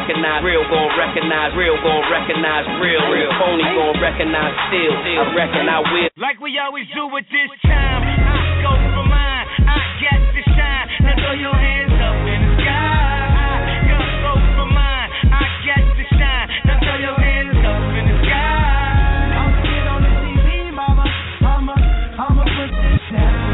recognize real, gon' recognize real, gon' recognize real, real. Phony gon' recognize still. I reckon I will. Like we always do at this time, I go for mine. I got to shine. Now throw your hands up in the sky. I go for mine. I got to shine. Now throw your hands up in the sky. I'ma get on the TV, mama. I'ma put this down.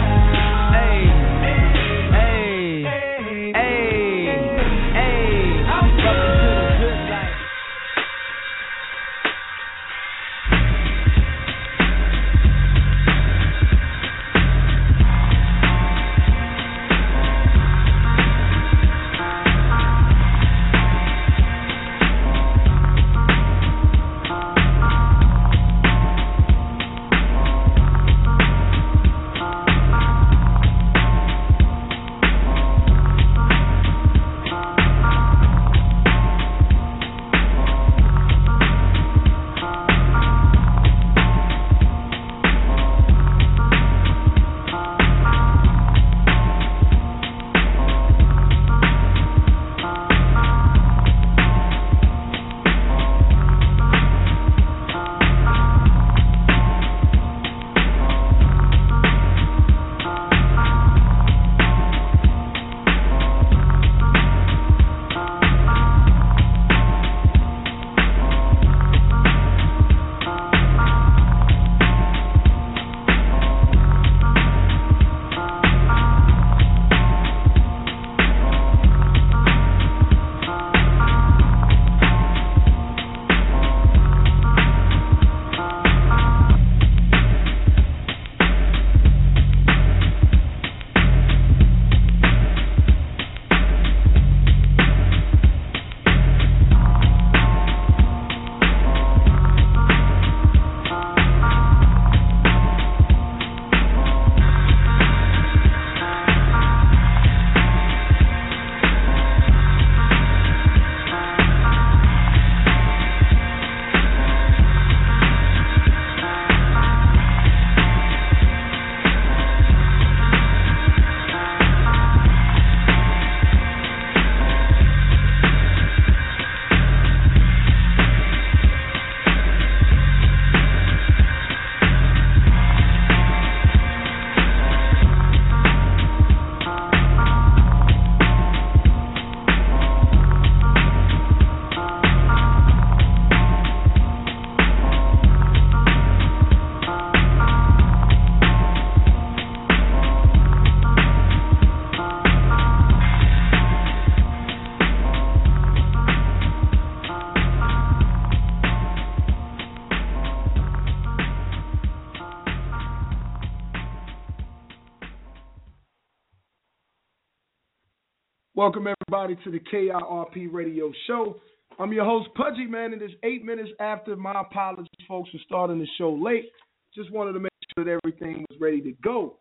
Welcome, everybody, to the KIRP Radio Show. I'm your host, Pudgy, man. It is 8 minutes after. My apologies, folks, for starting the show late. Just wanted to make sure that everything was ready to go.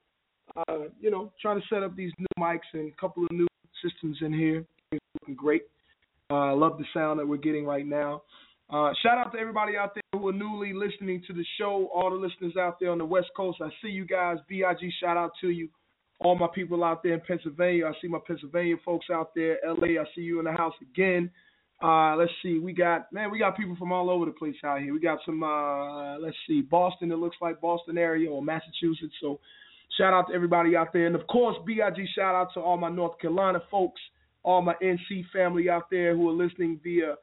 Trying to set up these new mics and a couple of new systems in here. It's looking great. I love the sound that we're getting right now. Shout out to everybody out there who are newly listening to the show, all the listeners out there on the West Coast. I see you guys. BIG, shout out to you. All my people out there in Pennsylvania. I see my Pennsylvania folks out there. LA, I see you in the house again. Let's see. We got people from all over the place out here. We got some, Boston. It looks like Boston area or Massachusetts. So shout out to everybody out there. And, of course, BIG, shout out to all my North Carolina folks, all my NC family out there who are listening via,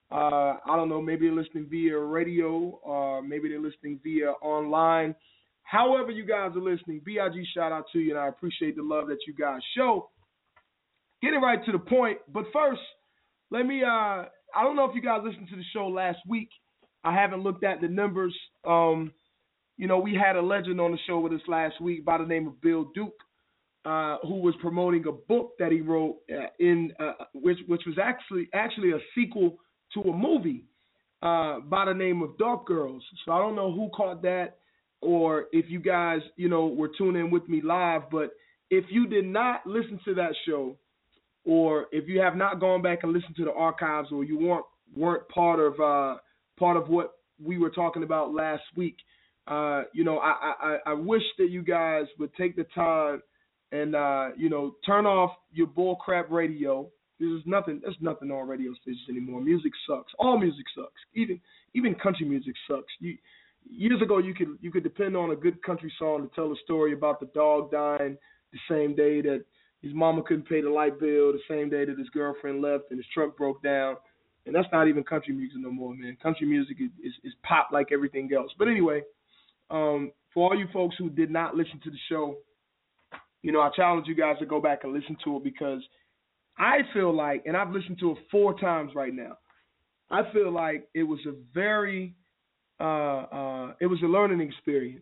maybe they're listening via radio or maybe they're listening via online. However you guys are listening, BIG, shout out to you, and I appreciate the love that you guys show. Getting right to the point, but first, let me, I don't know if you guys listened to the show last week. I haven't looked at the numbers. We had a legend on the show with us last week by the name of Bill Duke, who was promoting a book that he wrote which was actually a sequel to a movie by the name of Dark Girls. So I don't know who caught that, or if you guys, were tuning in with me live, but if you did not listen to that show, or if you have not gone back and listened to the archives, or you weren't part of what we were talking about last week, I wish that you guys would take the time and turn off your bullcrap radio There's nothing on radio stations anymore. Music sucks. All music sucks. Even country music sucks. Years ago, you could depend on a good country song to tell a story about the dog dying the same day that his mama couldn't pay the light bill, the same day that his girlfriend left and his truck broke down. And that's not even country music no more, man. Country music is pop like everything else. But anyway, for all you folks who did not listen to the show, I challenge you guys to go back and listen to it, because I feel like, and I've listened to it 4 times right now, I feel like it was a very, it was a learning experience.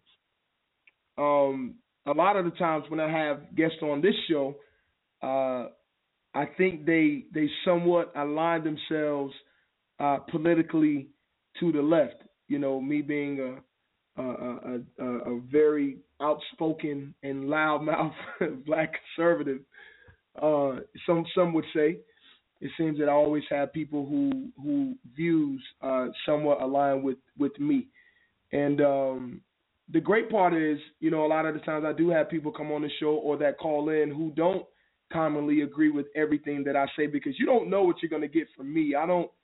A lot of the times when I have guests on this show, I think they somewhat align themselves politically to the left. Me being a very outspoken and loudmouth black conservative. Some would say. It seems that I always have people who views somewhat align with me. And the great part is, a lot of the times I do have people come on the show or that call in who don't commonly agree with everything that I say, because you don't know what you're going to get from me. I don't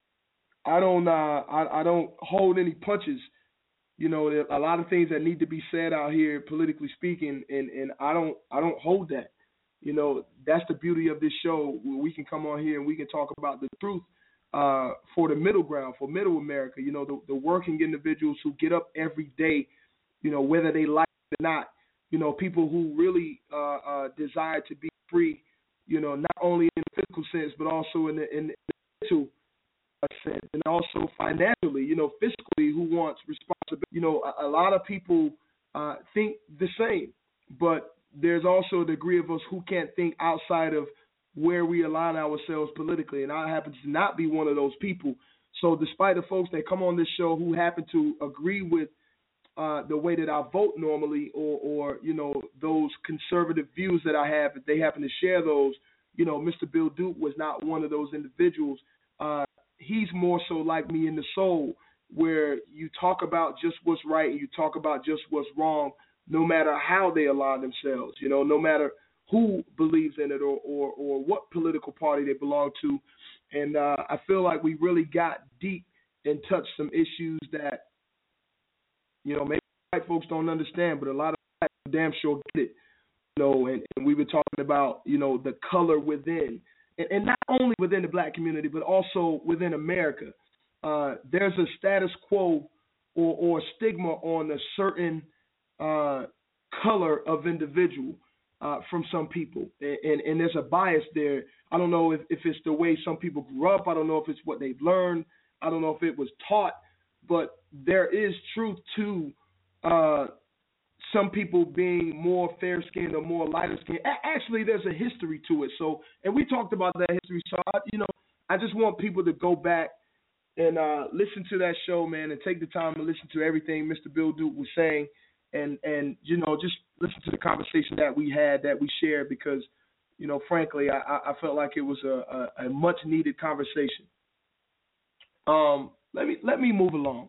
hold any punches. There are a lot of things that need to be said out here, politically speaking, and I don't hold that. That's the beauty of this show, where we can come on here and we can talk about the truth for the middle ground, for middle America, the working individuals who get up every day, whether they like it or not, people who really desire to be free, not only in the physical sense, but also in the mental sense, and also financially, fiscally, who wants responsibility. A lot of people think the same, but there's also a degree of us who can't think outside of where we align ourselves politically, and I happen to not be one of those people. So despite the folks that come on this show who happen to agree with the way that I vote normally, or those conservative views that I have, if they happen to share those, Mr. Bill Duke was not one of those individuals. He's more so like me in the soul, where you talk about just what's right and you talk about just what's wrong, no matter how they align themselves, no matter who believes in it or what political party they belong to. And I feel like we really got deep and touched some issues that, maybe white folks don't understand, but a lot of black damn sure get it. And we were talking about, the color within. And not only within the black community, but also within America. There's a status quo or stigma on a certain color of individual from some people. And there's a bias there. I don't know if it's the way some people grew up. I don't know if it's what they've learned. I don't know if it was taught. But there is truth to some people being more fair-skinned or more lighter-skinned. Actually, there's a history to it. So, and we talked about that history. So, I just want people to go back and listen to that show, man, and take the time to listen to everything Mr. Bill Duke was saying, and just listen to the conversation that we had, that we shared, because, frankly, I felt like it was a much-needed conversation. Let me move along.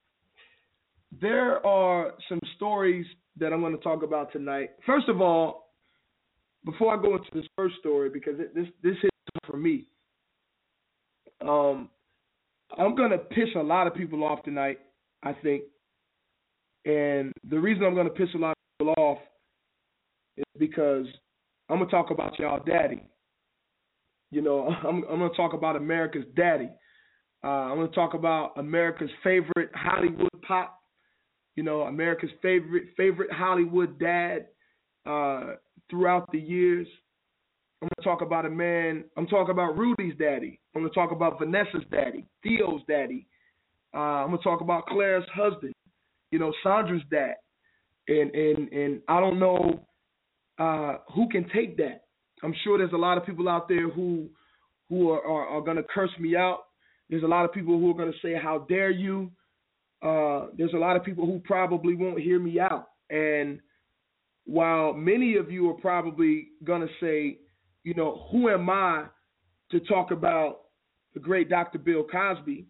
There are some stories that I'm going to talk about tonight. First of all, before I go into this first story, because this hits for me, I'm going to piss a lot of people off tonight, I think. And the reason I'm going to piss a lot of people off is because I'm going to talk about y'all daddy. I'm going to talk about America's daddy. I'm going to talk about America's favorite Hollywood pop. America's favorite Hollywood dad throughout the years. I'm going to talk about a man. I'm talking about Rudy's daddy. I'm going to talk about Vanessa's daddy, Theo's daddy. I'm going to talk about Claire's husband, Sandra's dad. And I don't know who can take that. I'm sure there's a lot of people out there who are going to curse me out. There's a lot of people who are going to say, how dare you? There's a lot of people who probably won't hear me out. And while many of you are probably going to say, who am I to talk about the great Dr. Bill Cosby?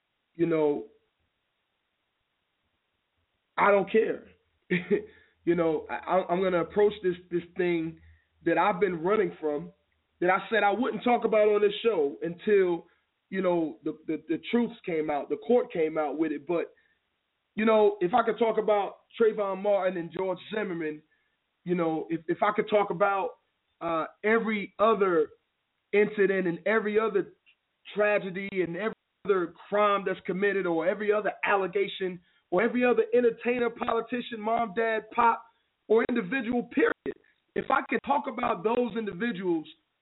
I don't care. I'm going to approach this thing that I've been running from that I said I wouldn't talk about on this show until, the truths came out, the court came out with it. But, if I could talk about Trayvon Martin and George Zimmerman, if I could talk about every other incident and every other tragedy and every other crime that's committed or every other allegation or every other entertainer, politician, mom, dad, pop, or individual, period. If I could talk about those individuals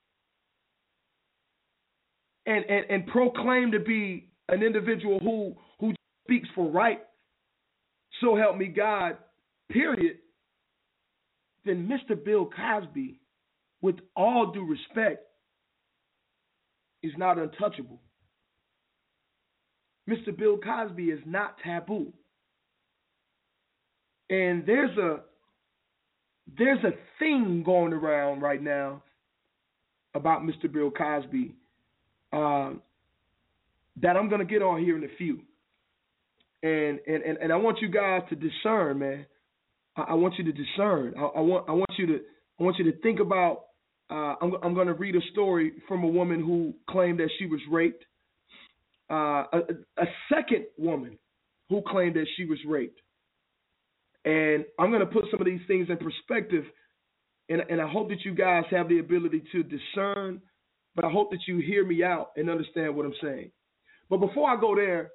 and proclaim to be an individual who speaks for right, so help me God, period, then Mr. Bill Cosby, with all due respect, is not untouchable. Mr. Bill Cosby is not taboo. And there's a thing going around right now about Mr. Bill Cosby that I'm going to get on here in a few. And I want you guys to discern, man. I want you to discern. I want you to think about. I'm going to read a story from a woman who claimed that she was raped. A second woman who claimed that she was raped. And I'm going to put some of these things in perspective, and I hope that you guys have the ability to discern, but I hope that you hear me out and understand what I'm saying. But before I go there,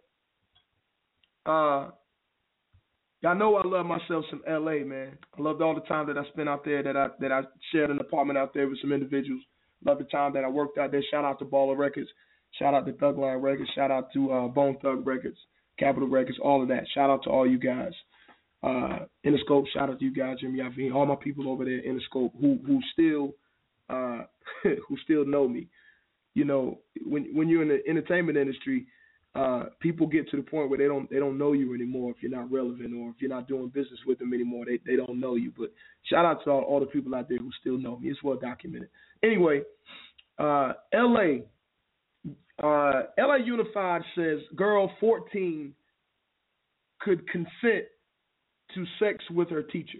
y'all know I love myself some LA, man. I loved all the time that I spent out there, that I shared an apartment out there with some individuals. Love the time that I worked out there. Shout out to Baller Records. Shout out to Thug Line Records. Shout out to Bone Thug Records, Capitol Records, all of that. Shout out to all you guys. Interscope, shout out to you guys, Jimmy Iovine, all my people over there in Interscope who still who still know me. When you're in the entertainment industry, people get to the point where they don't know you anymore if you're not relevant or if you're not doing business with them anymore. They don't know you. But shout out to all the people out there who still know me. It's well documented. Anyway, LA Unified says girl 14 could consent to sex with her teacher.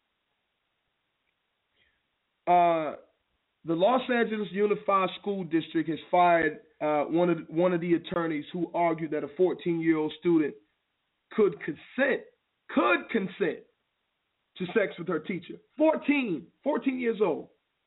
The Los Angeles Unified School District has fired one of the attorneys who argued that a 14-year-old student could consent to sex with her teacher. 14 years old.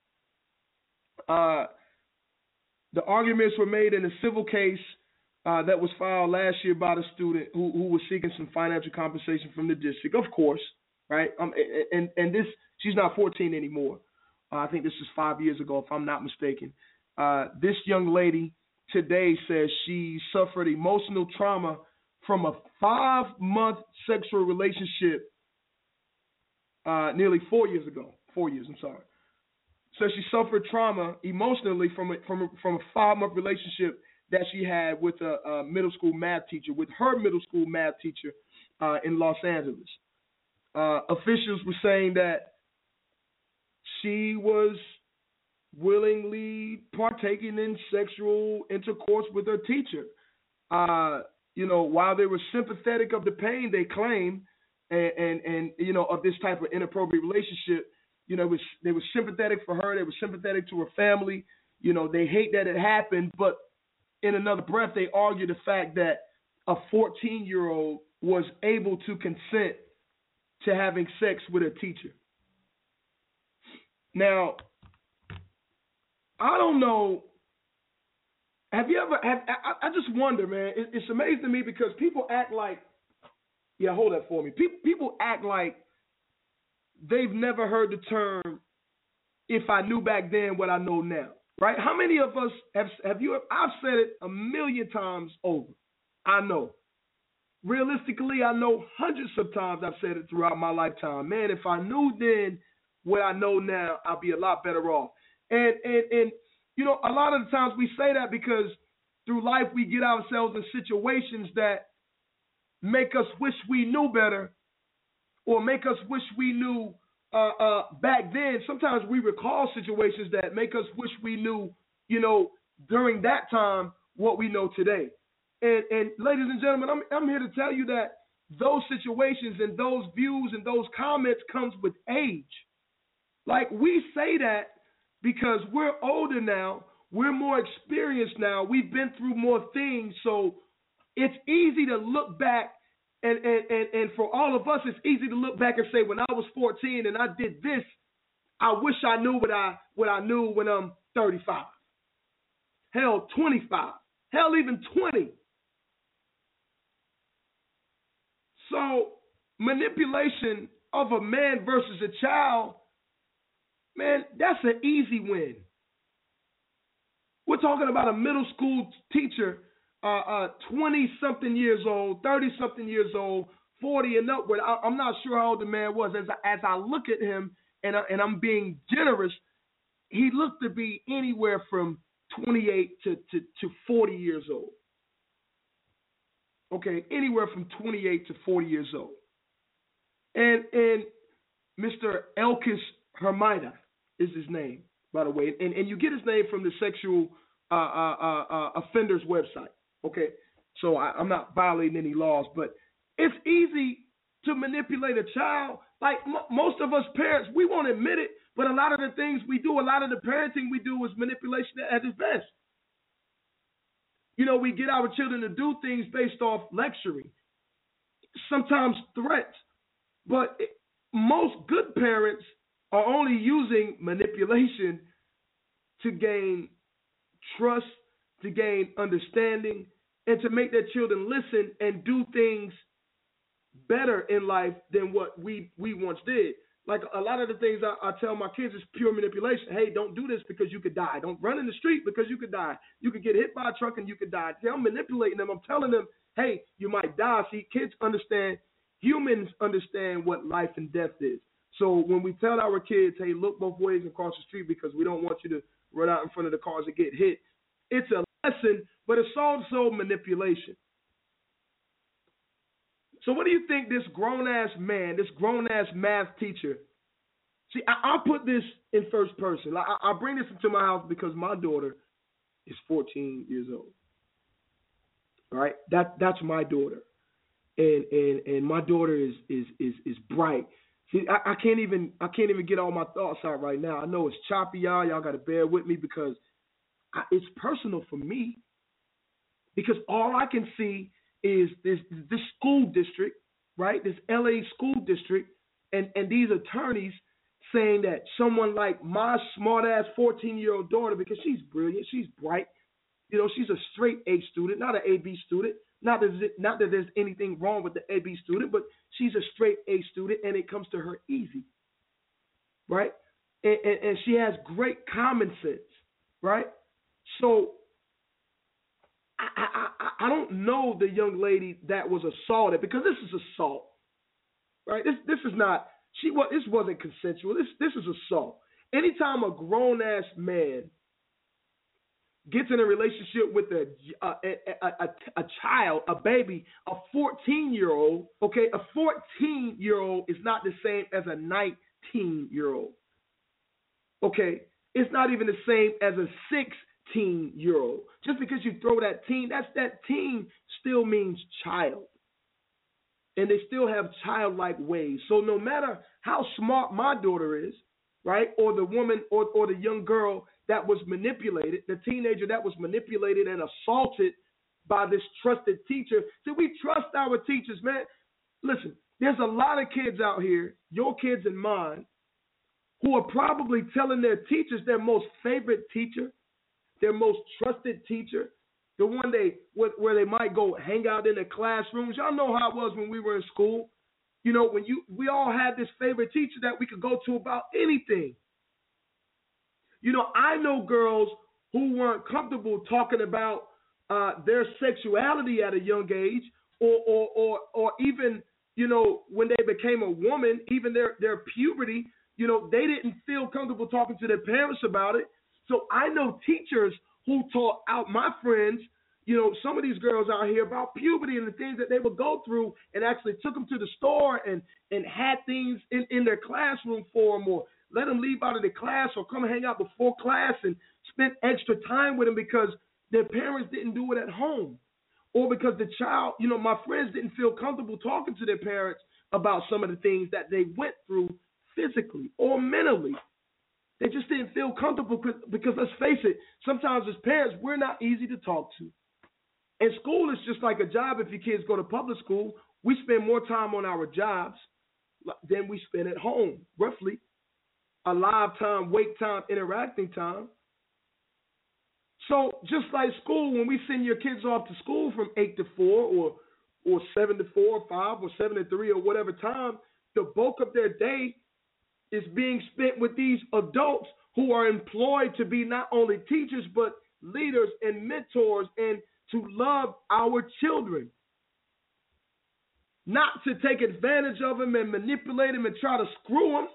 The arguments were made in a civil case that was filed last year by the student who was seeking some financial compensation from the district, of course, right? And this, she's not 14 anymore. I think this was 5 years ago, if I'm not mistaken. This young lady today says she suffered emotional trauma from a 5-month sexual relationship nearly 4 years ago. 4 years, I'm sorry. So she suffered trauma emotionally from a 5-month relationship that she had with a middle school math teacher, with her middle school math teacher in Los Angeles. Officials were saying that she was willingly partaking in sexual intercourse with her teacher. While they were sympathetic of the pain they claim, and of this type of inappropriate relationship, they were sympathetic for her. They were sympathetic to her family. They hate that it happened, but in another breath, they argue the fact that a 14-year-old was able to consent to having sex with a teacher. Now, I don't know. Have you ever? I just wonder, man. It's amazing to me because people act like, yeah, hold that for me. People act like they've never heard the term, if I knew back then what I know now, right? How many of us have you? I've said it a million times over. I know. Realistically, I know hundreds of times I've said it throughout my lifetime. Man, if I knew then what I know now, I'll be a lot better off. And a lot of the times we say that because through life we get ourselves in situations that make us wish we knew better, or make us wish we knew back then. Sometimes we recall situations that make us wish we knew, during that time what we know today. And ladies and gentlemen, I'm here to tell you that those situations and those views and those comments comes with age. Like, we say that because we're older now, we're more experienced now, we've been through more things, so it's easy to look back, and for all of us, it's easy to look back and say, when I was 14 and I did this, I wish I knew what I knew when I'm 35. Hell, 25. Hell, even 20. So manipulation of a man versus a child, man, that's an easy win. We're talking about a middle school teacher, 20-something years old, 30-something years old, 40 and upward. I'm not sure how old the man was. As I look at him, and I'm being generous, he looked to be anywhere from 28 to 40 years old. Okay, anywhere from 28 to 40 years old. And Mr. Elkis Hermida is his name, by the way. And you get his name from the sexual offenders website. Okay, so I'm not violating any laws, but it's easy to manipulate a child. Like most of us parents, we won't admit it, but a lot of the things we do, a lot of the parenting we do is manipulation at its best. You know, we get our children to do things based off lecturing, sometimes threats, but most good parents are only using manipulation to gain trust, to gain understanding, and to make their children listen and do things better in life than what we once did. Like a lot of the things I tell my kids is pure manipulation. Hey, don't do this because you could die. Don't run in the street because you could die. You could get hit by a truck and you could die. See, I'm manipulating them. I'm telling them, hey, you might die. See, kids understand, humans understand what life and death is. So when we tell our kids, hey, look both ways and cross the street because we don't want you to run out in front of the cars and get hit, it's a lesson, but it's also manipulation. So what do you think this grown-ass man, this grown-ass math teacher, see, I'll put this in first person. I bring this into my house because my daughter is 14 years old. All right? That's my daughter. And my daughter is bright. See, I can't even get all my thoughts out right now. I know it's choppy, y'all. Y'all got to bear with me because it's personal for me. Because all I can see is this school district, right? This LA school district, and these attorneys saying that someone like my smart-ass 14-year-old daughter, because she's brilliant, she's bright, you know, she's a straight A student, not an AB student. Not that there's anything wrong with the AB student, but she's a straight A student, and it comes to her easy, right? And she has great common sense, right? So I don't know the young lady that was assaulted, because this is assault, right? This is not, this wasn't consensual. This is assault. Anytime a grown ass man gets in a relationship with a child, a baby, a 14-year-old, okay, a 14-year-old is not the same as a 19-year-old, okay? It's not even the same as a 16-year-old. Just because you throw that teen, that teen still means child. And they still have childlike ways. So no matter how smart my daughter is, right, or the woman or the young girl that was manipulated, the teenager that was manipulated and assaulted by this trusted teacher. See, we trust our teachers, man. Listen, there's a lot of kids out here, your kids and mine, who are probably telling their teachers, their most favorite teacher, their most trusted teacher, the one where they might go hang out in the classrooms. Y'all know how it was when we were in school. You know, we all had this favorite teacher that we could go to about anything. You know, I know girls who weren't comfortable talking about their sexuality at a young age, or even, you know, when they became a woman, even their puberty, you know, they didn't feel comfortable talking to their parents about it. So I know teachers who taught out my friends, you know, some of these girls out here about puberty and the things that they would go through, and actually took them to the store and had things in their classroom for them, or let them leave out of the class or come hang out before class and spend extra time with them because their parents didn't do it at home, or because the child, you know, my friends didn't feel comfortable talking to their parents about some of the things that they went through physically or mentally. They just didn't feel comfortable because let's face it, sometimes as parents, we're not easy to talk to. And school is just like a job. If your kids go to public school, we spend more time on our jobs than we spend at home, roughly. A live time, wake time, interacting time. So just like school, when we send your kids off to school from 8 to 4 or 7 to 4 or 5 or 7 to 3 or whatever time, the bulk of their day is being spent with these adults who are employed to be not only teachers but leaders and mentors and to love our children. Not to take advantage of them and manipulate them and try to screw them.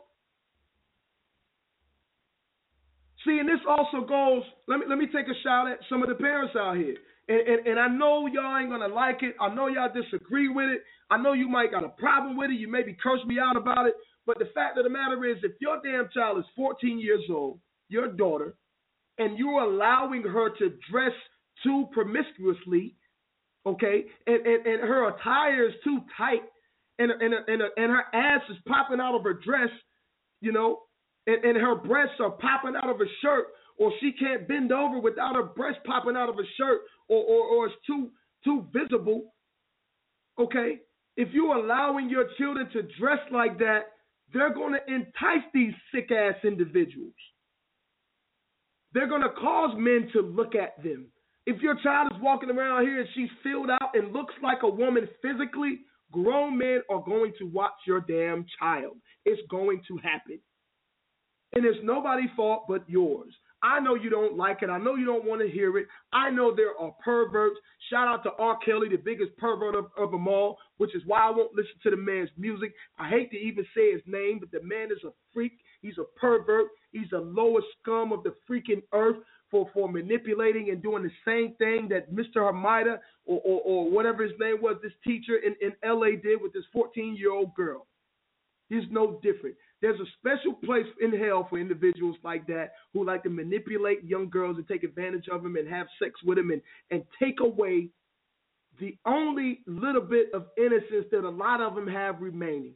See, and this also goes, let me take a shot at some of the parents out here. And I know y'all ain't going to like it. I know y'all disagree with it. I know you might got a problem with it. You maybe curse me out about it. But the fact of the matter is, if your damn child is 14 years old, your daughter, and you're allowing her to dress too promiscuously, okay, and her attire is too tight, and her ass is popping out of her dress, you know, and her breasts are popping out of her shirt, or she can't bend over without her breast popping out of her shirt, or it's too visible, okay? If you're allowing your children to dress like that, they're going to entice these sick-ass individuals. They're going to cause men to look at them. If your child is walking around here and she's filled out and looks like a woman physically, grown men are going to watch your damn child. It's going to happen. And it's nobody's fault but yours. I know you don't like it. I know you don't want to hear it. I know there are perverts. Shout out to R. Kelly, the biggest pervert of them all, which is why I won't listen to the man's music. I hate to even say his name, but the man is a freak. He's a pervert. He's the lowest scum of the freaking earth for manipulating and doing the same thing that Mr. Hamida or whatever his name was, this teacher in L.A. did with this 14-year-old girl. He's no different. There's a special place in hell for individuals like that who like to manipulate young girls and take advantage of them and have sex with them and take away the only little bit of innocence that a lot of them have remaining.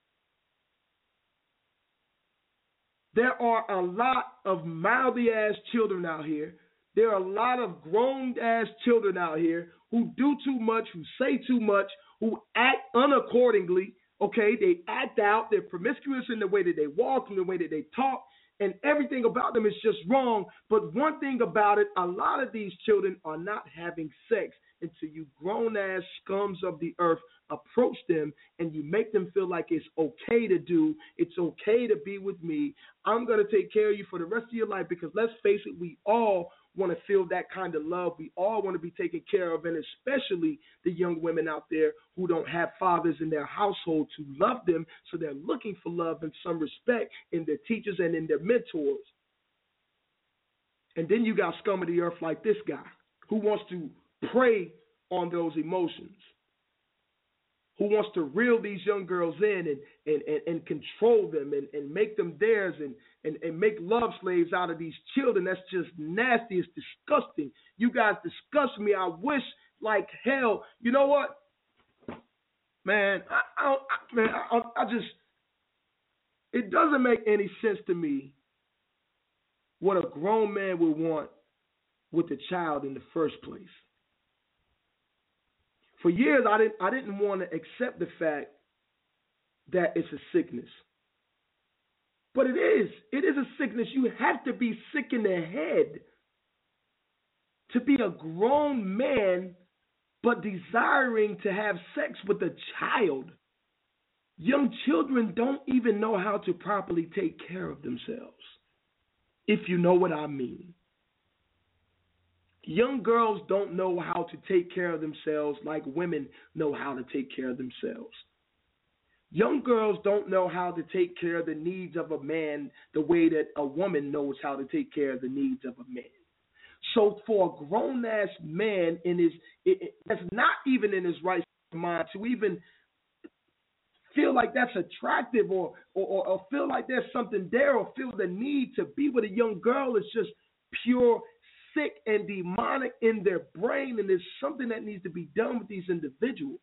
There are a lot of mouthy-ass children out here. There are a lot of grown-ass children out here who do too much, who say too much, who act unaccordingly. Okay, they act out, they're promiscuous in the way that they walk, in the way that they talk, and everything about them is just wrong. But one thing about it, a lot of these children are not having sex until you grown-ass scums of the earth approach them and you make them feel like it's okay to do, it's okay to be with me. I'm going to take care of you for the rest of your life because let's face it, we all want to feel that kind of love. We all want to be taken care of, and especially the young women out there who don't have fathers in their household to love them, so they're looking for love and some respect in their teachers and in their mentors. And then you got scum of the earth like this guy who wants to prey on those emotions, who wants to reel these young girls in and control them and make them theirs and make love slaves out of these children. That's just nasty. It's disgusting. You guys disgust me. I wish like hell. You know what? Man, I just, it doesn't make any sense to me what a grown man would want with a child in the first place. For years, I didn't want to accept the fact that it's a sickness. But it is. It is a sickness. You have to be sick in the head to be a grown man but desiring to have sex with a child. Young children don't even know how to properly take care of themselves, if you know what I mean. Young girls don't know how to take care of themselves like women know how to take care of themselves. Young girls don't know how to take care of the needs of a man the way that a woman knows how to take care of the needs of a man. So for a grown-ass man that's not even in his right mind to even feel like that's attractive or feel like there's something there or feel the need to be with a young girl is just pure sick and demonic in their brain, and there's something that needs to be done with these individuals.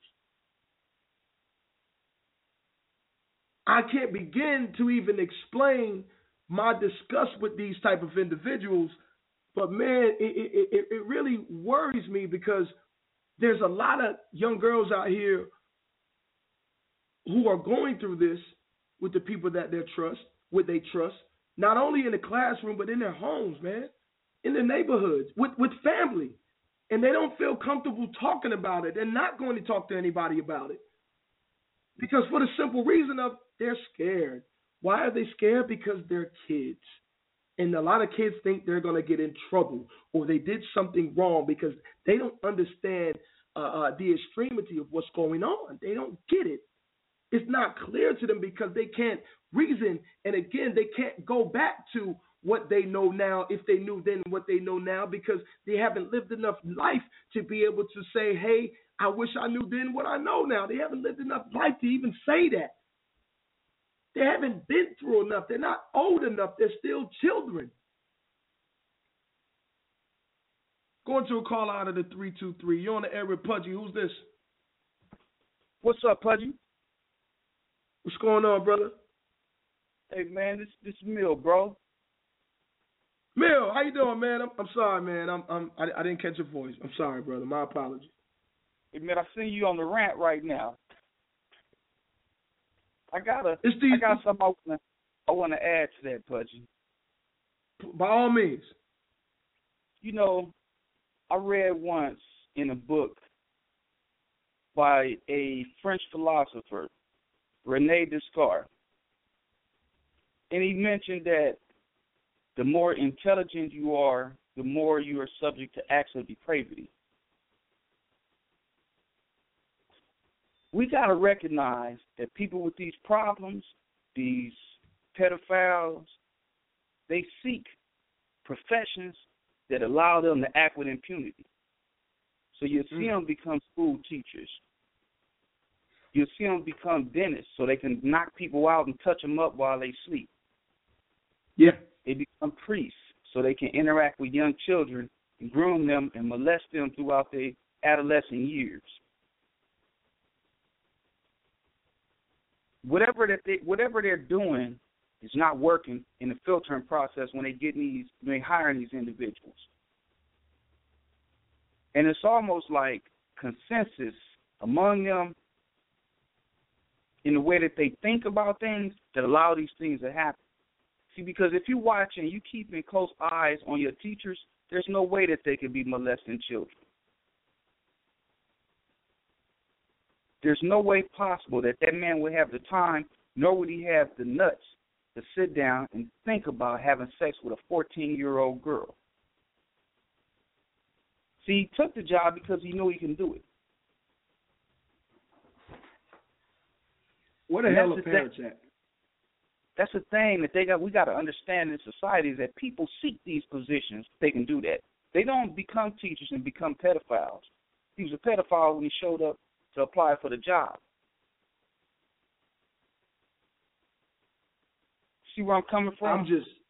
I can't begin to even explain my disgust with these type of individuals. But man, it really worries me because there's a lot of young girls out here who are going through this with the people that they trust, not only in the classroom, but in their homes, man, in their neighborhoods, with family. And they don't feel comfortable talking about it. They're not going to talk to anybody about it. Because for the simple reason of they're scared. Why are they scared? Because they're kids. And a lot of kids think they're going to get in trouble or they did something wrong because they don't understand the extremity of what's going on. They don't get it. It's not clear to them because they can't reason. And again, they can't go back to what they know now if they knew then what they know now because they haven't lived enough life to be able to say, hey, I wish I knew then what I know now. They haven't lived enough life to even say that. They haven't been through enough. They're not old enough. They're still children. Going to a call out of the 323. You're on the air with Pudgy. Who's this? What's up, Pudgy? What's going on, brother? Hey, man, this is Mill, bro. Mill, how you doing, man? I'm sorry, man. I didn't catch your voice. I'm sorry, brother. My apologies. Hey, man, I see you on the rant right now. I got something I want to add to that, Pudgy. By all means. You know, I read once in a book by a French philosopher, René Descartes, and he mentioned that the more intelligent you are, the more you are subject to acts of depravity. We got to recognize that people with these problems, these pedophiles, they seek professions that allow them to act with impunity. So you'll see them become school teachers. You'll see them become dentists so they can knock people out and touch them up while they sleep. Yeah. They become priests so they can interact with young children and groom them and molest them throughout their adolescent years. Whatever they're doing is not working in the filtering process when they hiring these individuals. And it's almost like consensus among them in the way that they think about things that allow these things to happen. See, because if you watch and you keeping close eyes on your teachers, there's no way that they could be molesting children. There's no way possible that man would have the time, nor would he have the nuts to sit down and think about having sex with a 14-year-old girl. See, he took the job because he knew he can do it. What a hell of parents at? That's the thing that we got to understand in society is that people seek these positions. They can do that. They don't become teachers and become pedophiles. He was a pedophile when he showed up to apply for the job. See where I'm coming from?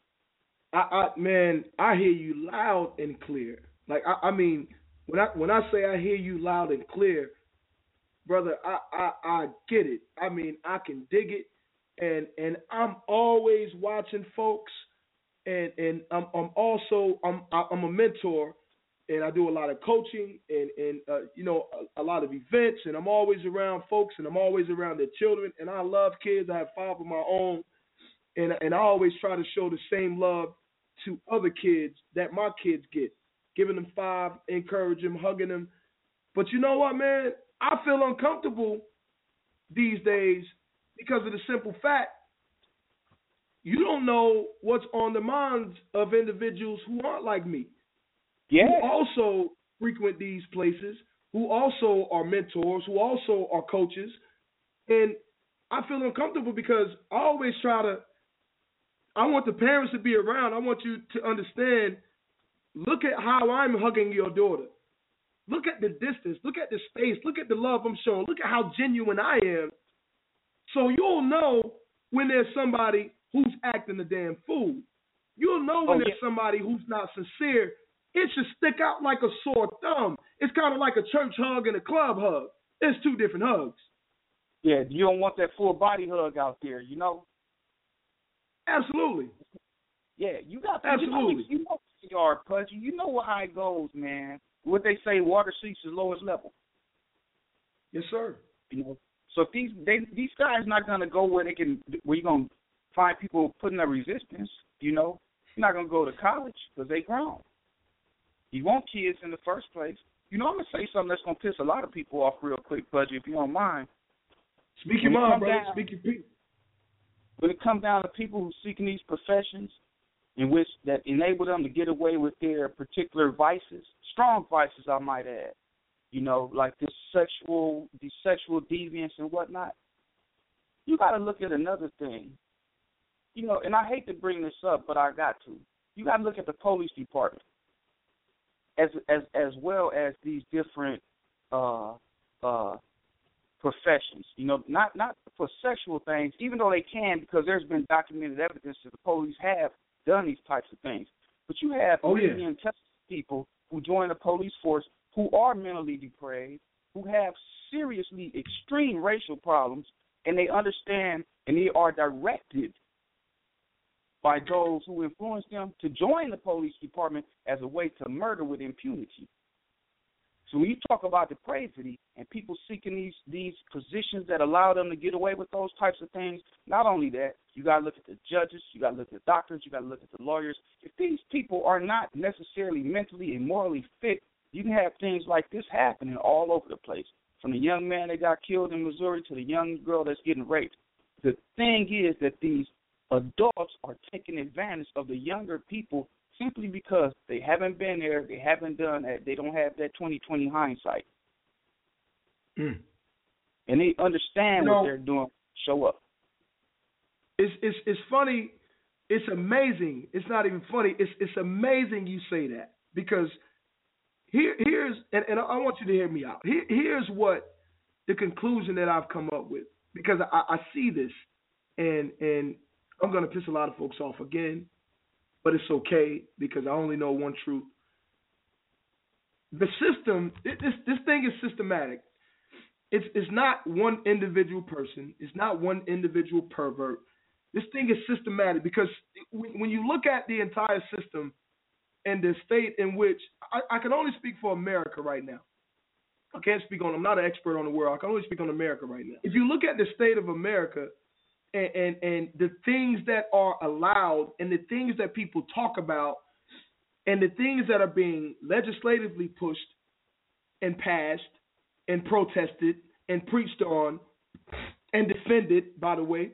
I hear you loud and clear. Like I mean, when I say I hear you loud and clear, brother, I get it. I mean, I can dig it, and I'm always watching folks, and I'm also a mentor. And I do a lot of coaching and a lot of events, and I'm always around folks, and I'm always around their children, and I love kids. I have 5 of my own, and I always try to show the same love to other kids that my kids get, giving them 5, encouraging them, hugging them. But you know what, man? I feel uncomfortable these days because of the simple fact you don't know what's on the minds of individuals who aren't like me. Yeah. Who also frequent these places, who also are mentors, who also are coaches. And I feel uncomfortable because I want the parents to be around. I want you to understand, look at how I'm hugging your daughter. Look at the distance. Look at the space. Look at the love I'm showing. Look at how genuine I am. So you'll know when there's somebody who's acting a damn fool. You'll know when there's somebody who's not sincere. It should stick out like a sore thumb. It's kind of like a church hug and a club hug. It's 2 different hugs. Yeah, you don't want that full body hug out there, you know? Absolutely. Yeah, you got to. Absolutely. You know yard, Pudgy. You know how it goes, man. What they say, water seeks its lowest level. Yes, sir. You know, so if these guys not gonna go where you're gonna find people putting up resistance. You know, you're not gonna go to college because they grown. You want kids in the first place. You know, I'm gonna say something that's gonna piss a lot of people off real quick, Pudgy, if you don't mind. Speak your mind, brother. Speak your people. When it comes down to people who seeking these professions, in which that enable them to get away with their particular vices, strong vices, I might add. You know, like this sexual deviance and whatnot. You got to look at another thing. You know, and I hate to bring this up, but I got to. You got to look at the police department, as well as these different professions. You know, not for sexual things, even though they can, because there's been documented evidence that the police have done these types of things. But you have mentally intelligent people who join the police force who are mentally depraved, who have seriously extreme racial problems, and they understand and they are directed by those who influence them to join the police department as a way to murder with impunity. So when you talk about depravity and people seeking these positions that allow them to get away with those types of things, not only that, you got to look at the judges, you got to look at the doctors, you got to look at the lawyers. If these people are not necessarily mentally and morally fit, you can have things like this happening all over the place, from the young man that got killed in Missouri to the young girl that's getting raped. The thing is that these adults are taking advantage of the younger people simply because they haven't been there, they haven't done that, they don't have that 20/20 hindsight. And they understand what they're doing. Show up. It's funny. It's amazing. It's not even funny. It's amazing you say that, because here's and I want you to hear me out. Here's what the conclusion that I've come up with, because I see this, and I'm going to piss a lot of folks off again, but it's okay because I only know one truth. The system, this thing is systematic. It's not one individual person. It's not one individual pervert. This thing is systematic, because when you look at the entire system and the state in which I can only speak for America right now. I can't speak on. I'm not an expert on the world. I can only speak on America right now. If you look at the state of America and the things that are allowed and the things that people talk about and the things that are being legislatively pushed and passed and protested and preached on and defended, by the way,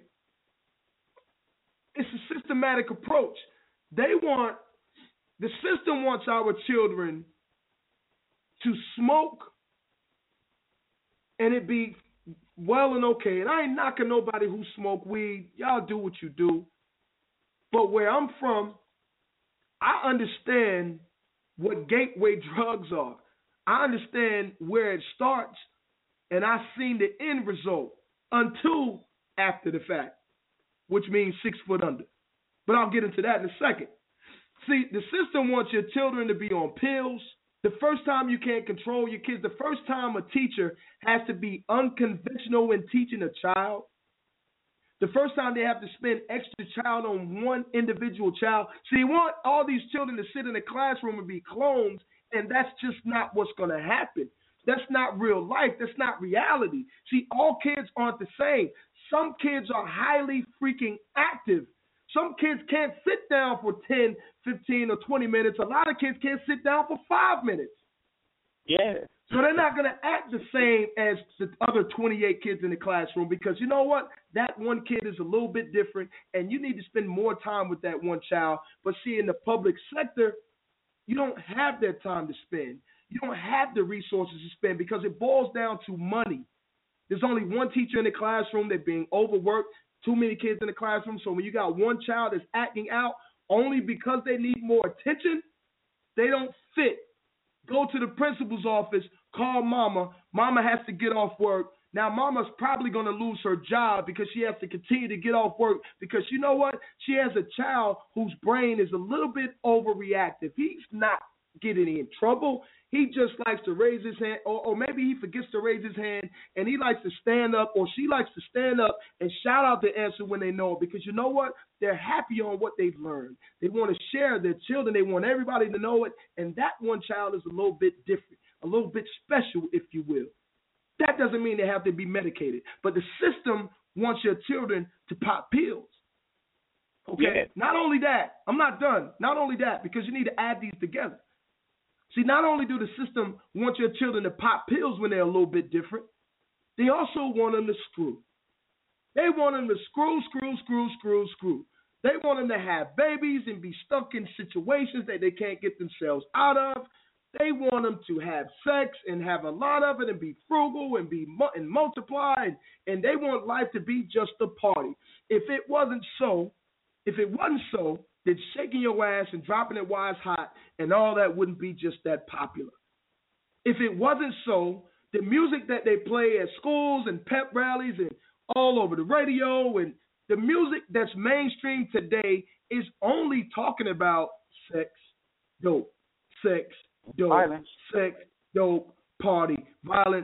it's a systematic approach. The system wants our children to smoke and it be well and okay. And I ain't knocking nobody who smoke weed. Y'all do what you do. But where I'm from, I understand what gateway drugs are. I understand where it starts, and I've seen the end result until after the fact, which means 6 foot under. But I'll get into that in a second. See, the system wants your children to be on pills. The first time you can't control your kids, the first time a teacher has to be unconventional in teaching a child, the first time they have to spend extra child on one individual child. So you want all these children to sit in a classroom and be clones, and that's just not what's going to happen. That's not real life. That's not reality. See, all kids aren't the same. Some kids are highly freaking active. Some kids can't sit down for 10, 15, or 20 minutes. A lot of kids can't sit down for 5 minutes. Yeah. So they're not going to act the same as the other 28 kids in the classroom, because you know what? That one kid is a little bit different, and you need to spend more time with that one child. But see, in the public sector, you don't have that time to spend. You don't have the resources to spend, because it boils down to money. There's only one teacher in the classroom. They're being overworked. Too many kids in the classroom. So when you got one child that's acting out only because they need more attention, they don't fit. Go to the principal's office, call mama. Mama has to get off work. Now, mama's probably going to lose her job because she has to continue to get off work, because you know what? She has a child whose brain is a little bit overreactive. He's not getting in trouble. he just likes to raise his hand, or maybe he forgets to raise his hand, and he likes to stand up, or she likes to stand up and shout out the answer when they know it, because you know what? They're happy on what they've learned. They want to share their children. They want everybody to know it, and that one child is a little bit different, a little bit special, if you will. That doesn't mean they have to be medicated, but the system wants your children to pop pills. Okay? Yeah. Not only that, I'm not done. Not only that, because you need to add these together. See, not only do the system want your children to pop pills when they're a little bit different, they also want them to screw. They want them to screw. They want them to have babies and be stuck in situations that they can't get themselves out of. They want them to have sex and have a lot of it and be frugal and multiply, and they want life to be just a party. If it wasn't so, then shaking your ass and dropping it while it's hot and all that wouldn't be just that popular. If it wasn't so, the music that they play at schools and pep rallies and all over the radio and the music that's mainstream today is only talking about sex, dope, Violence. sex, dope, party, violence,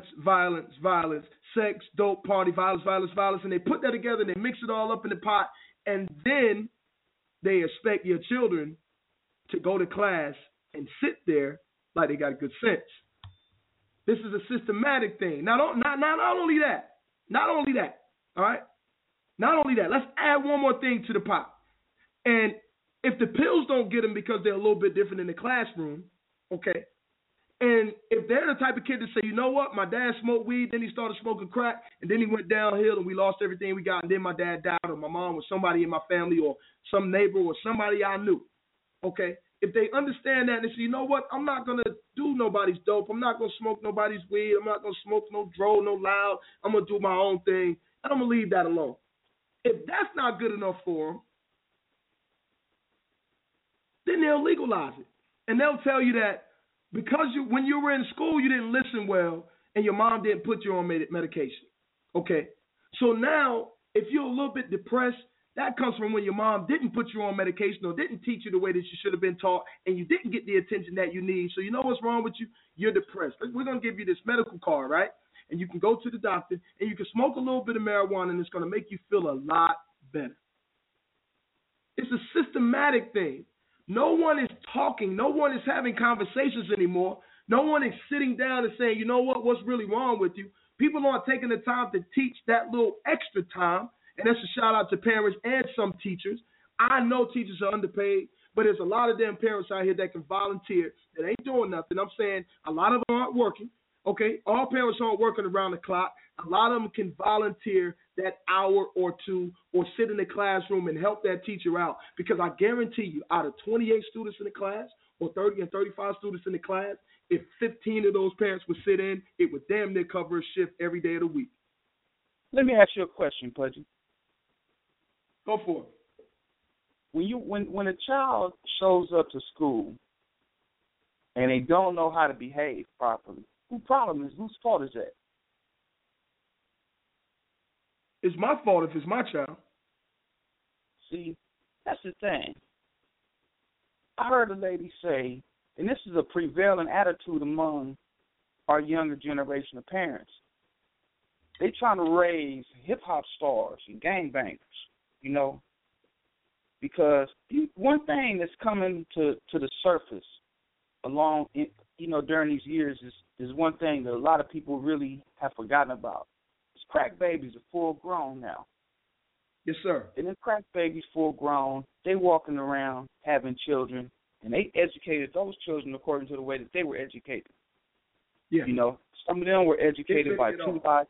sex, dope, party, violence, and they put that together and they mix it all up in the pot, and then they expect your children to go to class and sit there like they got good sense. This is a systematic thing. Not only that, all right? Not only that, let's add one more thing to the pot. And if the pills don't get them because they're a little bit different in the classroom, okay, and if they're the type of kid to say, you know what, my dad smoked weed, then he started smoking crack, and then he went downhill and we lost everything we got, and then my dad died, or my mom, or somebody in my family, or some neighbor, or somebody I knew, okay? If they understand that and they say, you know what, I'm not going to do nobody's dope, I'm not going to smoke nobody's weed, I'm not going to smoke no dro, no loud, I'm going to do my own thing, and I'm going to leave that alone. If that's not good enough for them, then they'll legalize it. And they'll tell you that because when you were in school, you didn't listen well, and your mom didn't put you on medication. Okay? So now, if you're a little bit depressed, that comes from when your mom didn't put you on medication or didn't teach you the way that you should have been taught, and you didn't get the attention that you need. So you know what's wrong with you? You're depressed. We're going to give you this medical card, right? And you can go to the doctor, and you can smoke a little bit of marijuana, and it's going to make you feel a lot better. It's a systematic thing. No one is talking. No one is having conversations anymore. No one is sitting down and saying, you know what's really wrong with you? People aren't taking the time to teach that little extra time, and that's a shout-out to parents and some teachers. I know teachers are underpaid, but there's a lot of damn parents out here that can volunteer that ain't doing nothing. I'm saying a lot of them aren't working. Okay, all parents aren't working around the clock. A lot of them can volunteer that hour or two or sit in the classroom and help that teacher out, because I guarantee you, out of 28 students in the class or 30 and 35 students in the class, if 15 of those parents would sit in, it would damn near cover a shift every day of the week. Let me ask you a question, Pudgy. Go for it. When a child shows up to school and they don't know how to behave properly, whose fault is that? It's my fault if it's my child. See, that's the thing. I heard a lady say, and this is a prevailing attitude among our younger generation of parents, they trying to raise hip-hop stars and gangbangers, you know, because one thing that's coming to the surface during these years is one thing that a lot of people really have forgotten about. Crack babies are full grown now. Yes, sir. And then crack babies full grown, they walking around having children, and they educated those children according to the way that they were educated. Yeah. You know, some of them were educated by Tupac,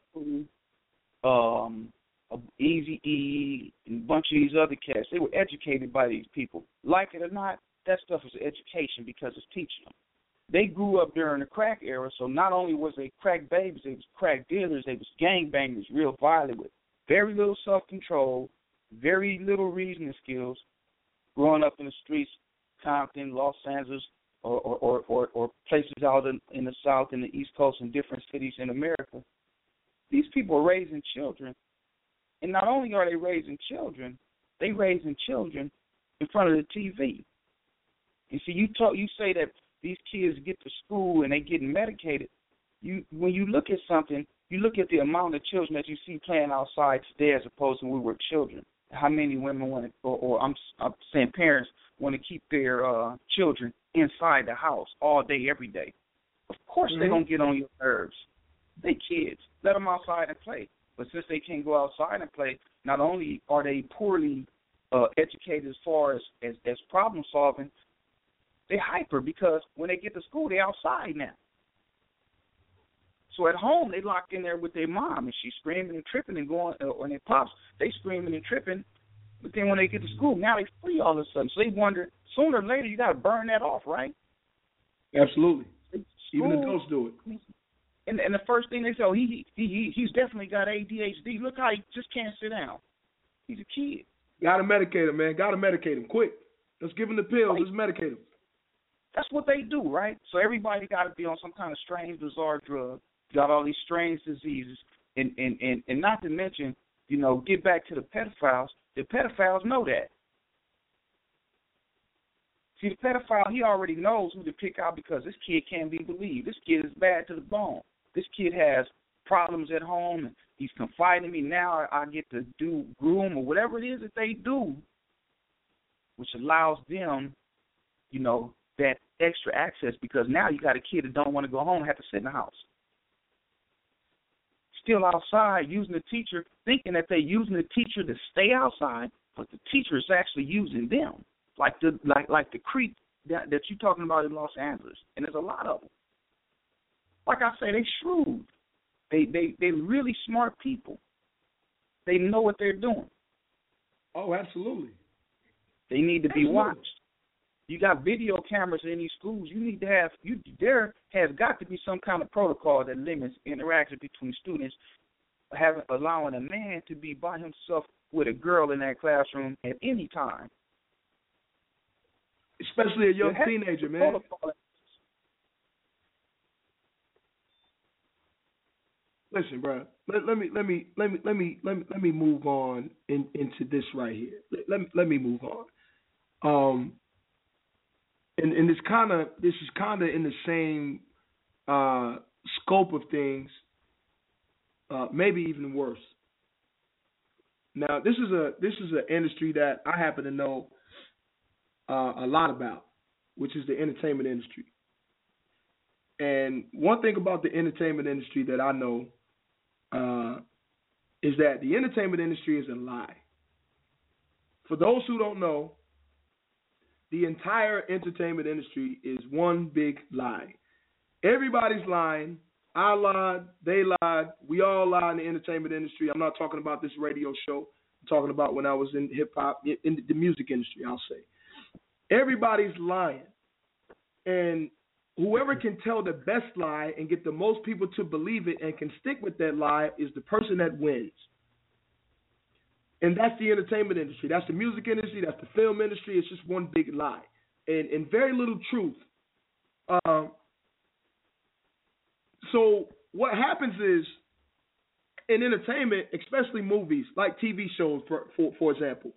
Eazy-E, and a bunch of these other cats. They were educated by these people. Like it or not, that stuff is education because it's teaching them. They grew up during the crack era, so not only was they crack babies, they was crack dealers, they was gangbangers, real violent, with very little self-control, very little reasoning skills, growing up in the streets, Compton, Los Angeles, or places out in the South and the East Coast and different cities in America. These people are raising children, and not only are they raising children, they raising children in front of the TV. You see, you say that these kids get to school and they getting medicated. When you look at something, you look at the amount of children that you see playing outside today as opposed to when we were children. How many women want to, or I'm saying parents want to keep their children inside the house all day, every day. Of course they're going to get on your nerves. They kids. Let them outside and play. But since they can't go outside and play, not only are they poorly educated as far as problem solving, they hyper because when they get to school, they're outside now. So at home, they locked in there with their mom, and she's screaming and tripping and going, and their pops, they screaming and tripping. But then when they get to school, now they free all of a sudden. So they wonder, sooner or later, you got to burn that off, right? Absolutely. Even adults do it. And the first thing they say, oh, he's definitely got ADHD. Look how he just can't sit down. He's a kid. Got to medicate him, man. Got to medicate him quick. Let's give him the pills. Right. Let's medicate him. That's what they do, right? So everybody got to be on some kind of strange, bizarre drug. Got all these strange diseases, and not to mention, get back to the pedophiles. The pedophiles know that. See, the pedophile, he already knows who to pick out because this kid can't be believed. This kid is bad to the bone. This kid has problems at home, and he's confiding in me. Now I get to do groom or whatever it is that they do, which allows them, that extra access because now you got a kid that don't want to go home and have to sit in the house. Still outside using the teacher, thinking that they're using the teacher to stay outside, but the teacher is actually using them, like the creep that you're talking about in Los Angeles, and there's a lot of them. Like I say, they shrewd. They really smart people. They know what they're doing. Oh, absolutely. They need to be watched. You got video cameras in these schools. You need to have there has got to be some kind of protocol that limits interaction between students, allowing a man to be by himself with a girl in that classroom at any time. Especially a young teenager, man. Listen, bro. Let me move on into this right here. Let me move on. And this is kind of in the same scope of things, maybe even worse. Now, this is an industry that I happen to know a lot about, which is the entertainment industry. And one thing about the entertainment industry that I know is that the entertainment industry is a lie. For those who don't know, the entire entertainment industry is one big lie. Everybody's lying. I lied. They lied. We all lie in the entertainment industry. I'm not talking about this radio show. I'm talking about when I was in hip-hop, in the music industry, I'll say. Everybody's lying. And whoever can tell the best lie and get the most people to believe it and can stick with that lie is the person that wins. And that's the entertainment industry. That's the music industry. That's the film industry. It's just one big lie and very little truth. So what happens is in entertainment, especially movies, like TV shows, for example,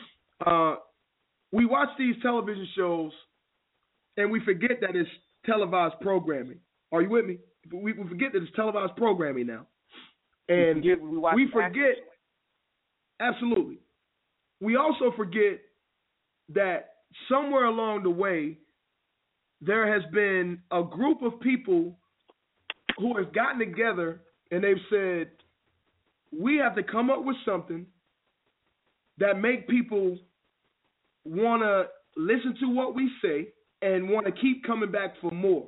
we watch these television shows and we forget that it's televised programming. Are you with me? We forget that it's televised programming now. And we forget. Absolutely. We also forget that somewhere along the way, there has been a group of people who have gotten together and they've said, we have to come up with something that make people want to listen to what we say and want to keep coming back for more.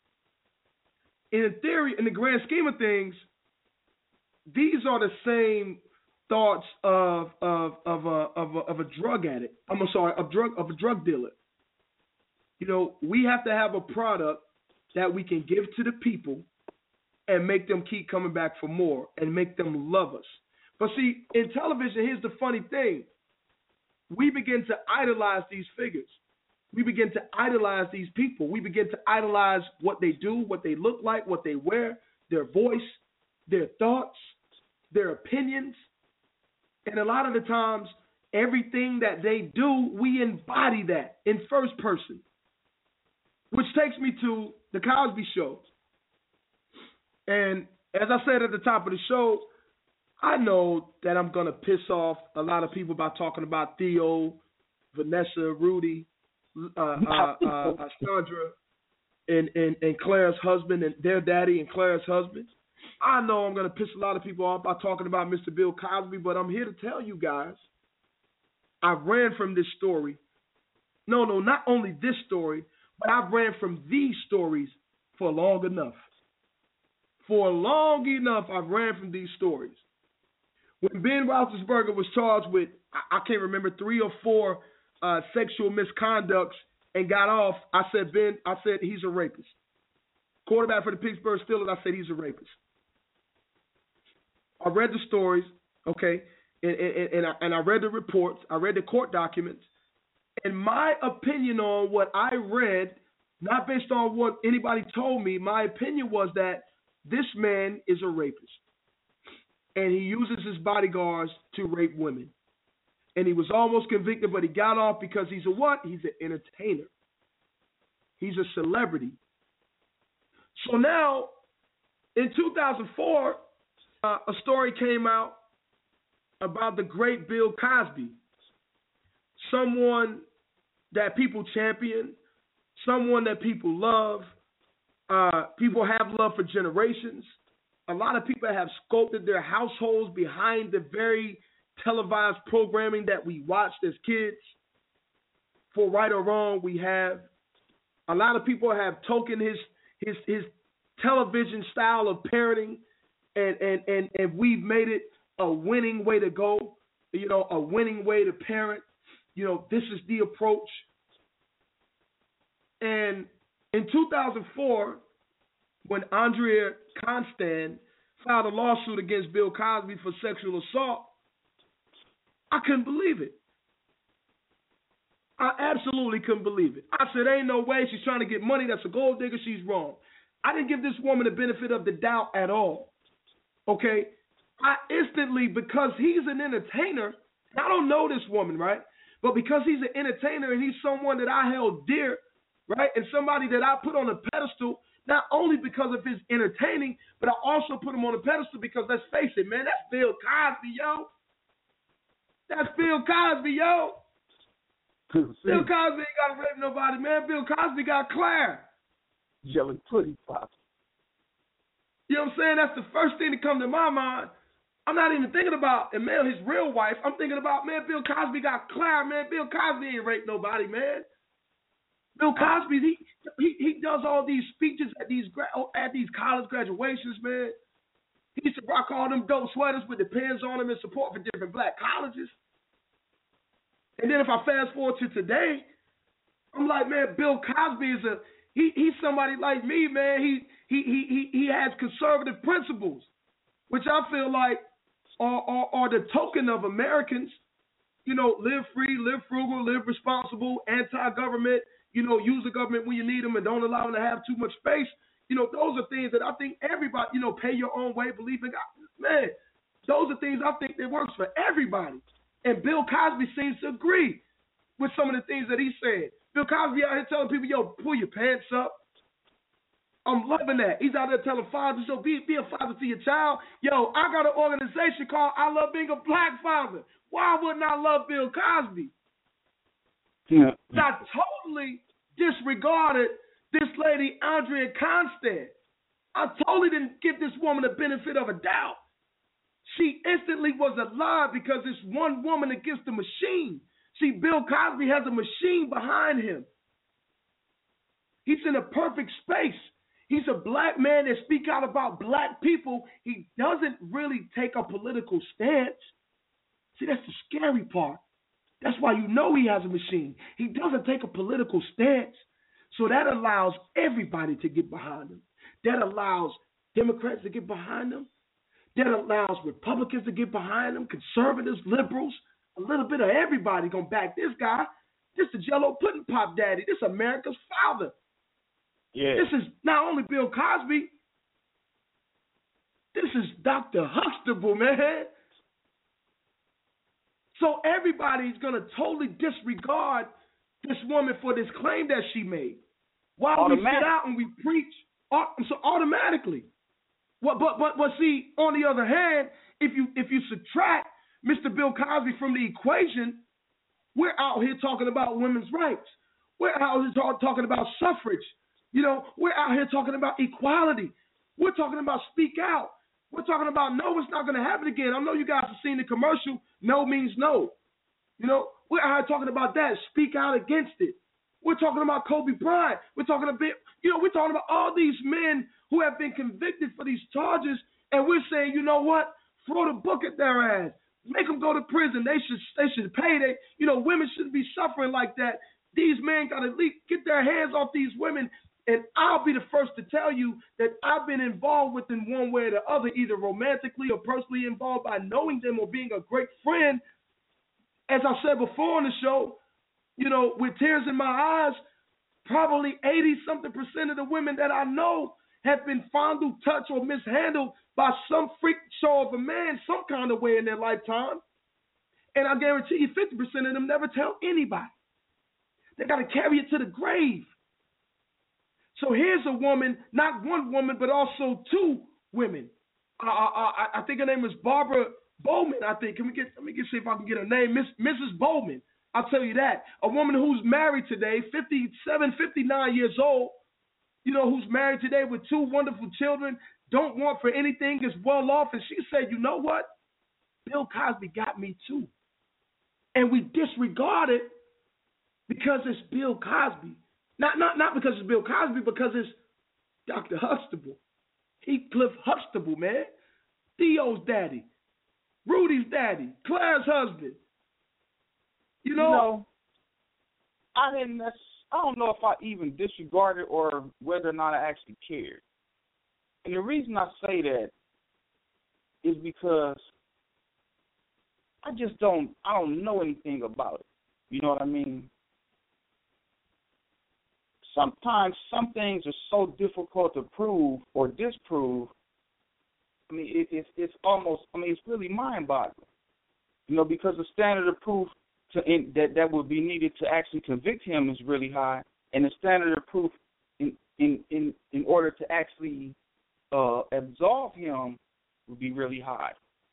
In theory, in the grand scheme of things, these are the same thoughts of a drug addict. I'm sorry, of a drug dealer. We have to have a product that we can give to the people and make them keep coming back for more and make them love us. But see, in television, here's the funny thing. We begin to idolize these figures. We begin to idolize these people. We begin to idolize what they do, what they look like, what they wear, their voice, their thoughts, their opinions. And a lot of the times, everything that they do, we embody that in first person. which takes me to the Cosby Show. And as I said at the top of the show, I know that I'm going to piss off a lot of people by talking about Theo, Vanessa, Rudy, Sandra, and Claire's husband, and their daddy and Claire's husband. I know I'm going to piss a lot of people off by talking about Mr. Bill Cosby, but I'm here to tell you guys, I ran from this story. No, not only this story, but I've ran from these stories for long enough. For long enough, I've ran from these stories. When Ben Roethlisberger was charged with, I can't remember, 3 or 4 sexual misconducts and got off, I said he's a rapist. Quarterback for the Pittsburgh Steelers, I said he's a rapist. I read the stories, okay, and I read the reports, I read the court documents, and my opinion on what I read, not based on what anybody told me, my opinion was that this man is a rapist. And he uses his bodyguards to rape women. And he was almost convicted, but he got off because he's a what? He's an entertainer. He's a celebrity. So now, in 2004, a story came out about the great Bill Cosby, someone that people champion, someone that people love. People have love for generations. A lot of people have sculpted their households behind the very televised programming that we watched as kids. For right or wrong, we have. A lot of people have tokened his television style of parenting, and we've made it a winning way to go, a winning way to parent. This is the approach. And in 2004, when Andrea Constand filed a lawsuit against Bill Cosby for sexual assault, I couldn't believe it. I absolutely couldn't believe it. I said, ain't no way she's trying to get money. That's a gold digger. She's wrong. I didn't give this woman the benefit of the doubt at all. Okay? I instantly, because he's an entertainer, I don't know this woman, right? But because he's an entertainer and he's someone that I held dear, right? And somebody that I put on a pedestal, not only because of his entertaining, but I also put him on a pedestal because, let's face it, man, that's Bill Cosby, yo. That's Bill Cosby, yo. Bill Cosby ain't got to rape nobody, man. Bill Cosby got Claire. Jelly pudding pop. You know what I'm saying? That's the first thing to come to my mind. I'm not even thinking about, and man, his real wife. I'm thinking about, man, Bill Cosby got Claire, man. Bill Cosby ain't raped nobody, man. Bill Cosby, he does all these speeches at these college graduations, man. He used to rock all them dope sweaters with the pins on them in support for different black colleges. And then if I fast forward to today, I'm like, man, Bill Cosby is he's somebody like me, man. He has conservative principles, which I feel like are the token of Americans. Live free, live frugal, live responsible, anti-government. Use the government when you need them and don't allow them to have too much space. Those are things that I think everybody, pay your own way, believe in God. Man, those are things I think that works for everybody. And Bill Cosby seems to agree with some of the things that he said. Bill Cosby out here telling people, yo, pull your pants up. I'm loving that. He's out there telling fathers, yo, be a father to your child. Yo, I got an organization called I Love Being a Black Father. Why wouldn't I love Bill Cosby? Yeah. I totally disregarded this lady, Andrea Constand. I totally didn't give this woman the benefit of a doubt. She instantly was a lie because it's one woman against the machine. See, Bill Cosby has a machine behind him. He's in a perfect space. He's a black man that speaks out about black people. He doesn't really take a political stance. See, that's the scary part. That's why you know he has a machine. He doesn't take a political stance. So that allows everybody to get behind him. That allows Democrats to get behind him. That allows Republicans to get behind him, conservatives, liberals, a little bit of everybody going to back this guy. This is Jello Pudding Pop Daddy. This is America's father. Yeah. This is not only Bill Cosby. This is Dr. Huxtable, man. So everybody's going to totally disregard this woman for this claim that she made. while we sit out and we preach, so automatically. But see, on the other hand, if you subtract Mr. Bill Cosby from the equation, we're out here talking about women's rights. We're out here talking about suffrage. You know, we're out here talking about equality. We're talking about speak out. We're talking about no, it's not going to happen again. I know you guys have seen the commercial, no means no. You know, we're out here talking about that, speak out against it. We're talking about Kobe Bryant. We're talking we're talking about all these men who have been convicted for these charges, and we're saying, you know what? Throw the book at their ass. Make them go to prison. They should pay. Women shouldn't be suffering like that. These men got to get their hands off these women. And I'll be the first to tell you that I've been involved with them one way or the other, either romantically or personally involved by knowing them or being a great friend. As I said before on the show, with tears in my eyes, probably 80-something% of the women that I know have been fondled, touched, or mishandled by some freak show of a man some kind of way in their lifetime. And I guarantee you 50% of them never tell anybody. They got to carry it to the grave. So here's a woman, not one woman, but also two women. I think her name is Barbara Bowman, I think. Let me see if I can get her name. Mrs. Bowman. I'll tell you that. A woman who's married today, 57, 59 years old, who's married today with two wonderful children, don't want for anything, is well off. And she said, you know what? Bill Cosby got me too. And we disregard it because it's Bill Cosby. Not because it's Bill Cosby, because it's Dr. Huxtable. Heathcliff Huxtable, man. Theo's daddy. Rudy's daddy. Claire's husband. I don't know if I even disregarded or whether or not I actually cared. And the reason I say that is because I don't know anything about it. You know what I mean? Sometimes some things are so difficult to prove or disprove. I mean, it's almost, it's really mind-boggling. Because the standard of proof that would be needed to actually convict him is really high, and the standard of proof in order to actually absolve him would be really high.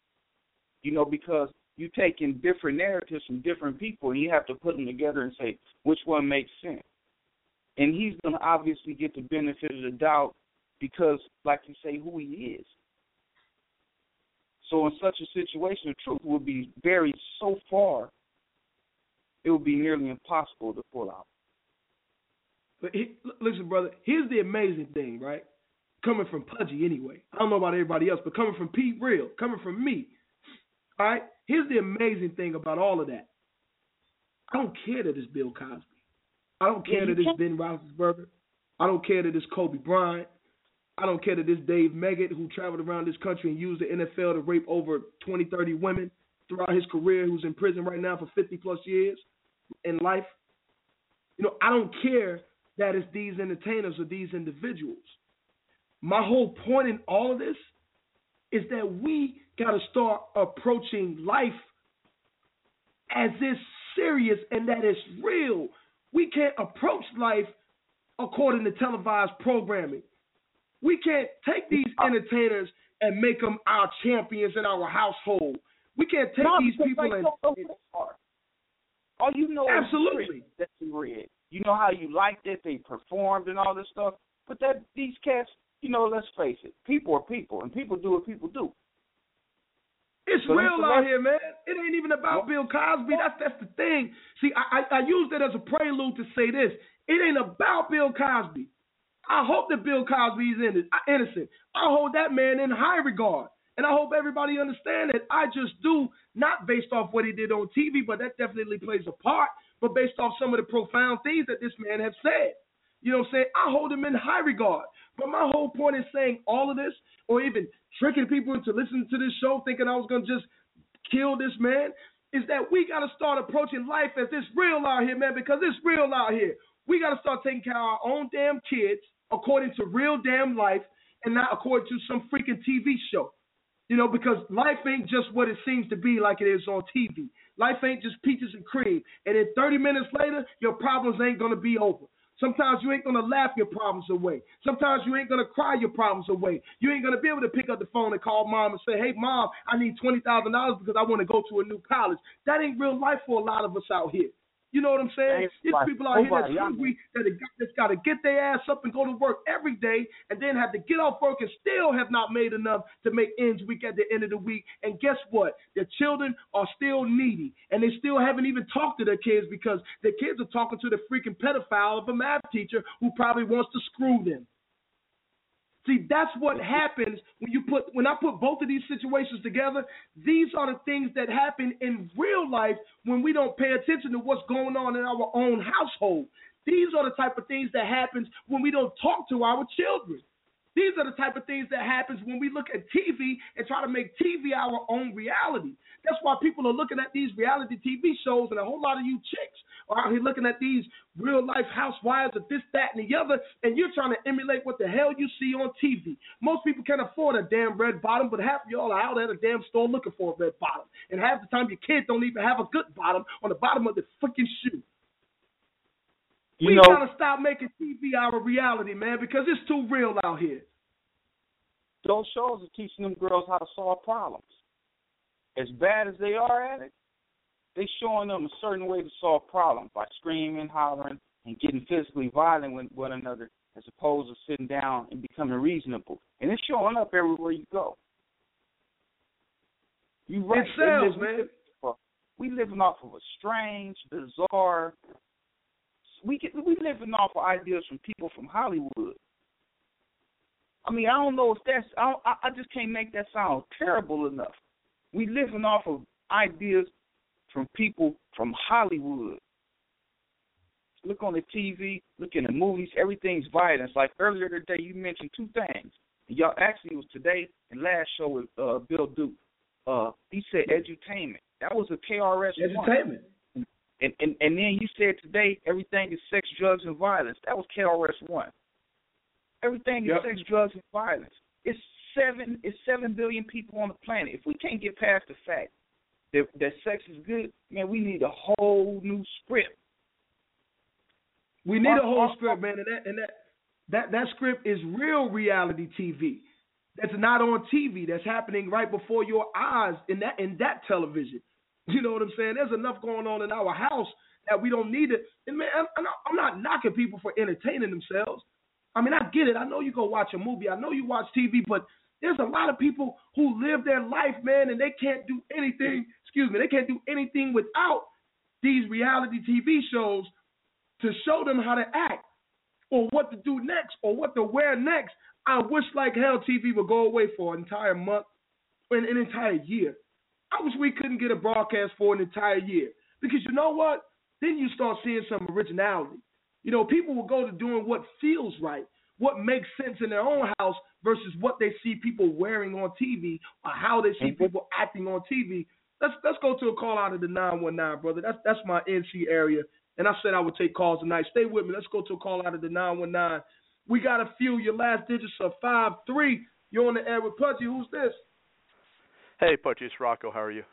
Because you take in different narratives from different people, and you have to put them together and say which one makes sense. And he's going to obviously get the benefit of the doubt because, like you say, who he is. So in such a situation, the truth would be buried so far, it would be nearly impossible to pull out. But listen, brother, here's the amazing thing, right? Coming from Pudgy anyway. I don't know about everybody else, but coming from Pete Real, coming from me, all right? Here's the amazing thing about all of that. I don't care that it's Bill Cosby. I don't care that it's Ben Roethlisberger. I don't care that it's Kobe Bryant. I don't care that it's Dave Meggett, who traveled around this country and used the NFL to rape over 20, 30 women throughout his career, who's in prison right now for 50-plus years in life. I don't care that it's these entertainers or these individuals. My whole point in all of this is that we got to start approaching life as it's serious and that it's real. We can't approach life according to televised programming. We can't take these entertainers and make them our champions in our household. We can't take these people and all you know absolutely is that you read. You know how you liked it, they performed and all this stuff. But these cats, let's face it, people are people, and people do what people do. It's so real out here, man. It ain't even about Bill Cosby. That's the thing. See, I used it as a prelude to say this. It ain't about Bill Cosby. I hope that Bill Cosby is innocent. I hold that man in high regard. And I hope everybody understands that I just do, not based off what he did on TV, but that definitely plays a part, but based off some of the profound things that this man has said. You know what I'm saying? I hold him in high regard. But my whole point in saying all of this, or even tricking people into listening to this show thinking I was going to just kill this man, is that we got to start approaching life as it's real out here, man, because it's real out here. We got to start taking care of our own damn kids according to real damn life and not according to some freaking TV show. Because life ain't just what it seems to be like it is on TV. Life ain't just peaches and cream. And then 30 minutes later, your problems ain't going to be over. Sometimes you ain't going to laugh your problems away. Sometimes you ain't going to cry your problems away. You ain't going to be able to pick up the phone and call mom and say, hey, mom, I need $20,000 because I want to go to a new college. That ain't real life for a lot of us out here. You know what I'm saying? There's people out here that's hungry, that's got to get their ass up and go to work every day and then have to get off work and still have not made enough to make ends week at the end of the week. And guess what? Their children are still needy, and they still haven't even talked to their kids because their kids are talking to the freaking pedophile of a math teacher who probably wants to screw them. See, that's what happens when I put both of these situations together. These are the things that happen in real life when we don't pay attention to what's going on in our own household. These are the type of things that happens when we don't talk to our children. These are the type of things that happens when we look at TV and try to make TV our own reality. That's why people are looking at these reality TV shows, and a whole lot of you chicks are out here looking at these real-life housewives of this, that, and the other, and you're trying to emulate what the hell you see on TV. Most people can't afford a damn red bottom, but half of y'all are out at a damn store looking for a red bottom. And half the time your kids don't even have a good bottom on the bottom of the freaking shoe. We gotta stop making TV our reality, man, because it's too real out here. Those shows are teaching them girls how to solve problems. As bad as they are at it, they're showing them a certain way to solve problems by screaming, hollering, and getting physically violent with one another, as opposed to sitting down and becoming reasonable. And it's showing up everywhere you go. You right. It sells, man. We living off of a strange, bizarre. We living off of ideas from people from Hollywood. I mean, I don't know if that's. I just can't make that sound terrible enough. We living off of ideas from people from Hollywood. Look on the TV, look in the movies, everything's violence. Like earlier today, you mentioned two things. Y'all actually it was today and last show with Bill Duke. He said edutainment. That was a KRS Edutainment. And then you said today everything is sex, drugs, and violence. That was KRS-One. Everything is sex, drugs, and violence. It's 7 billion people on the planet. If we can't get past the fact that sex is good, man, we need a whole new script. We need a whole script, man, and that script is real reality TV. That's not on TV. That's happening right before your eyes in that television. You know what I'm saying? There's enough going on in our house that we don't need it. And man, I'm not knocking people for entertaining themselves. I mean, I get it. I know you go watch a movie. I know you watch TV, but there's a lot of people who live their life, man, and they can't do anything. They can't do anything without these reality TV shows to show them how to act or what to do next or what to wear next. I wish like hell TV would go away for an entire month, an entire year. I wish we couldn't get a broadcast for an entire year because you know what? Then you start seeing some originality. You know, people will go to doing what feels right, what makes sense in their own house versus what they see people wearing on TV or how they see people acting on TV. Let's go to a call out of the 919, brother. That's my NC area, and I said I would take calls tonight. Stay with me. Let's go to a call out of the 919. We got a few. Your last digits are 53. You're on the air with Pudgy. Who's this? Hey, Pudgy, it's Rocco. How are you?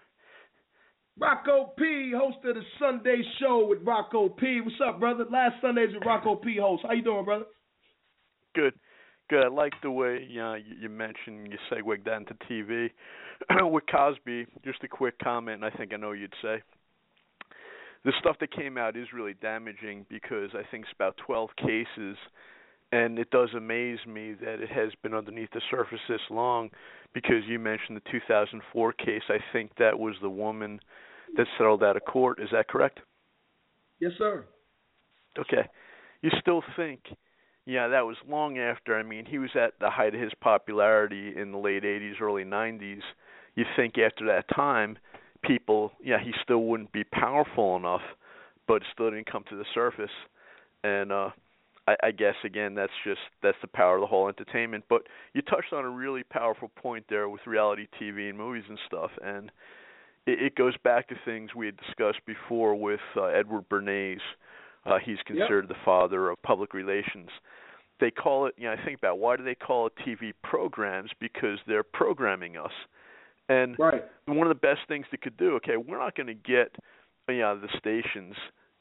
Rocco P, host of the Sunday show with Rocco P. What's up, brother? Last Sundays with Rocco P host. How you doing, brother? Good. I like the way you mentioned, you segued that into TV. With Cosby, just a quick comment, and I think I know what you'd say. The stuff that came out is really damaging because I think it's about 12 cases, and it does amaze me that it has been underneath the surface this long because you mentioned the 2004 case. I think that was the woman that settled out of court. Is that correct? Yes, sir. Okay. You still think, yeah, that was long after. I mean, he was at the height of his popularity in the late 80s, early 90s. You think after that time, people, he still wouldn't be powerful enough, but it still didn't come to the surface. And I guess, again, that's the power of the whole entertainment. But you touched on a really powerful point there with reality TV and movies and stuff, and it goes back to things we had discussed before with Edward Bernays. He's considered the father of public relations. They call it, I think about why do they call it TV programs? Because they're programming us. And one of the best things they could do, okay, we're not going to get the stations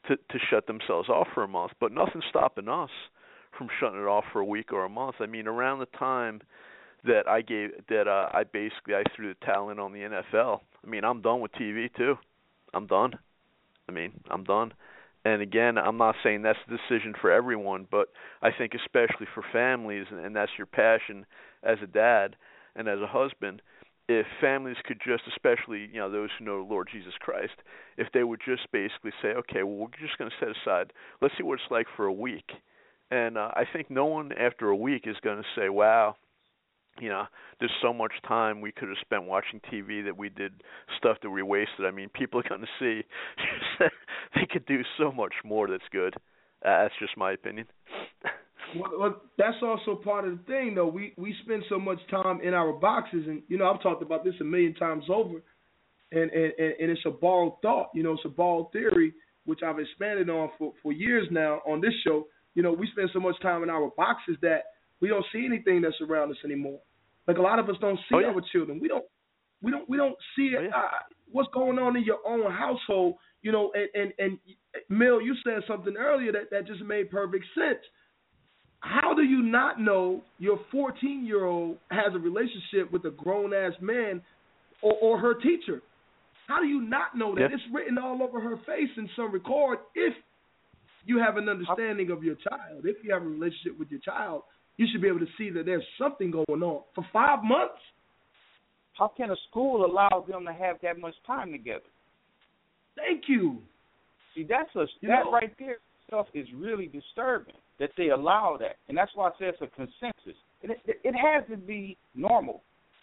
to shut themselves off for a month, but nothing's stopping us from shutting it off for a week or a month. I mean, around the time that I threw the towel in on the NFL. I mean, I'm done with TV too. I'm done. I'm done. And again, I'm not saying that's the decision for everyone, but I think especially for families, and that's your passion as a dad and as a husband, if families could just, especially, those who know the Lord Jesus Christ, if they would just basically say, okay, well, we're just going to set aside, let's see what it's like for a week. And I think no one after a week is going to say, wow, there's so much time we could have spent watching TV that we did stuff that we wasted. I mean, people are going to see they could do so much more that's good. That's just my opinion. Well, that's also part of the thing, though. We spend so much time in our boxes, and, I've talked about this a million times over, and it's a borrowed thought. It's a borrowed theory, which I've expanded on for years now on this show. We spend so much time in our boxes that we don't see anything that's around us anymore. Like a lot of us don't see our children. We don't see it. What's going on in your own household. And Mel, you said something earlier that just made perfect sense. How do you not know your 14-year-old has a relationship with a grown-ass man or her teacher? How do you not know that? Yeah. It's written all over her face in some record. If you have an understanding of your child, if you have a relationship with your child, you should be able to see that there's something going on. For 5 months? How can a school allow them to have that much time together? Thank you. See, that right there stuff is really disturbing that they allow that. And that's why I say it's a consensus. It has to be normal.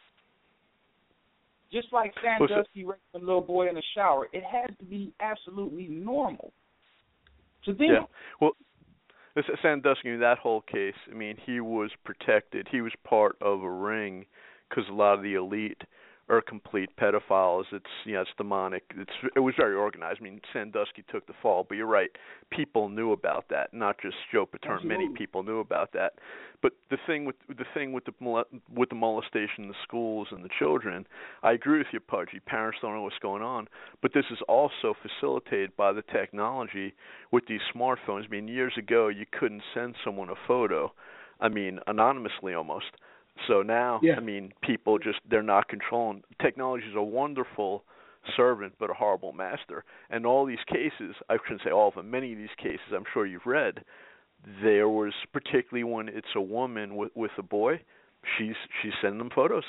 Just like Sandusky raping a little boy in the shower, it has to be absolutely normal to them. Yeah. Well, Sandusky, that whole case, I mean, he was protected. He was part of a ring because a lot of the elite are complete pedophiles. It's demonic. It was very organized. I mean, Sandusky took the fall, but you're right. People knew about that, not just Joe Paterno. Many people knew about that. But the thing with the molestation in the schools and the children, I agree with you, Pudgy. Parents don't know what's going on, but this is also facilitated by the technology with these smartphones. I mean, years ago you couldn't send someone a photo. I mean, anonymously almost. So now, I mean, people they're not controlling. Technology is a wonderful servant, but a horrible master. And all these cases, I shouldn't say all of them, many of these cases I'm sure you've read, there was, particularly when it's a woman with a boy, she's sending them photos.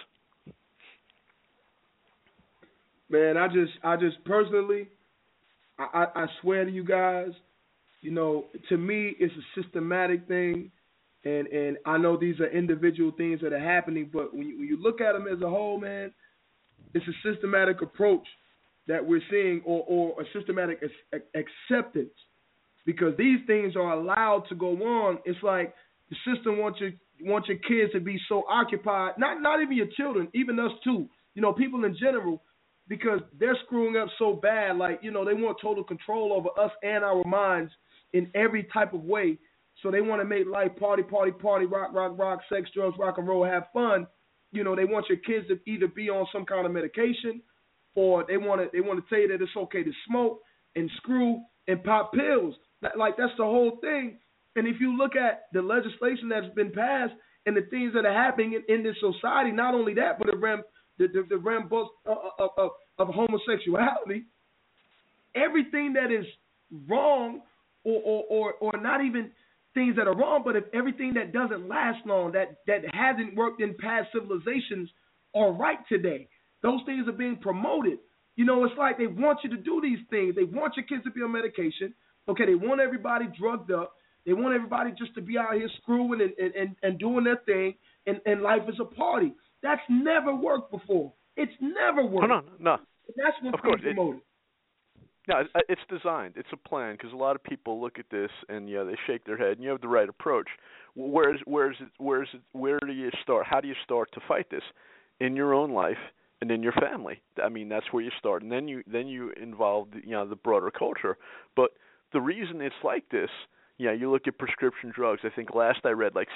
Man, I just personally, I swear to you guys, to me it's a systematic thing. And I know these are individual things that are happening, but when you look at them as a whole, man, it's a systematic approach that we're seeing, or a systematic acceptance, because these things are allowed to go on. It's like the system wants your kids to be so occupied, not even your children, even us too, people in general, because they're screwing up so bad. Like, they want total control over us and our minds in every type of way. So they want to make life party, rock, sex, drugs, rock and roll, have fun. They want your kids to either be on some kind of medication, or they want to tell you that it's okay to smoke and screw and pop pills. Like, that's the whole thing. And if you look at the legislation that's been passed and the things that are happening in this society, not only that, but the realm of homosexuality, everything that is wrong, or not even things that are wrong, but if everything that doesn't last long, that hasn't worked in past civilizations, are right today. Those things are being promoted. It's like they want you to do these things. They want your kids to be on medication. Okay, they want everybody drugged up. They want everybody just to be out here screwing and doing their thing, and life is a party. That's never worked before. It's never worked. No. That's what's being promoted. No, it's designed. It's a plan, because a lot of people look at this and they shake their head. And you have the right approach. Where do you start? How do you start to fight this? In your own life and in your family. I mean, that's where you start, and then you involve the broader culture. But the reason it's like this, you look at prescription drugs. I think last I read, like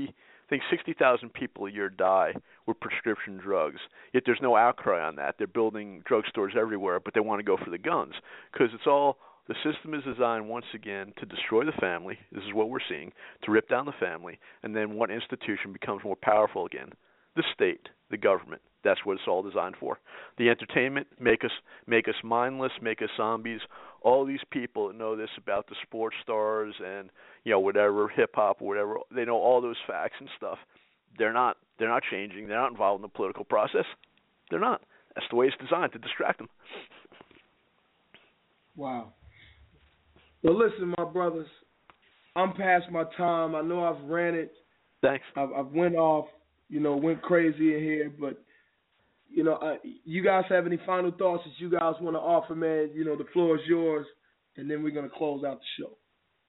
60,000 people a year die with prescription drugs. Yet there's no outcry on that. They're building drugstores everywhere, but they want to go for the guns because it's all The system is designed, once again, to destroy the family. This is what we're seeing, to rip down the family, and then one institution becomes more powerful again. The state, the government. That's what it's all designed for. The entertainment, make us mindless, make us zombies. All these people that know this about the sports stars and, you know, whatever, hip-hop or whatever, they know all those facts and stuff. They're not changing. They're not involved in the political process. They're not. That's the way it's designed, to distract them. Wow. Well, listen, my brothers, I'm past my time. I know I've ran it. Thanks. I've went off, went crazy in here, but, you guys have any final thoughts that you guys want to offer, man? The floor is yours, and then we're going to close out the show.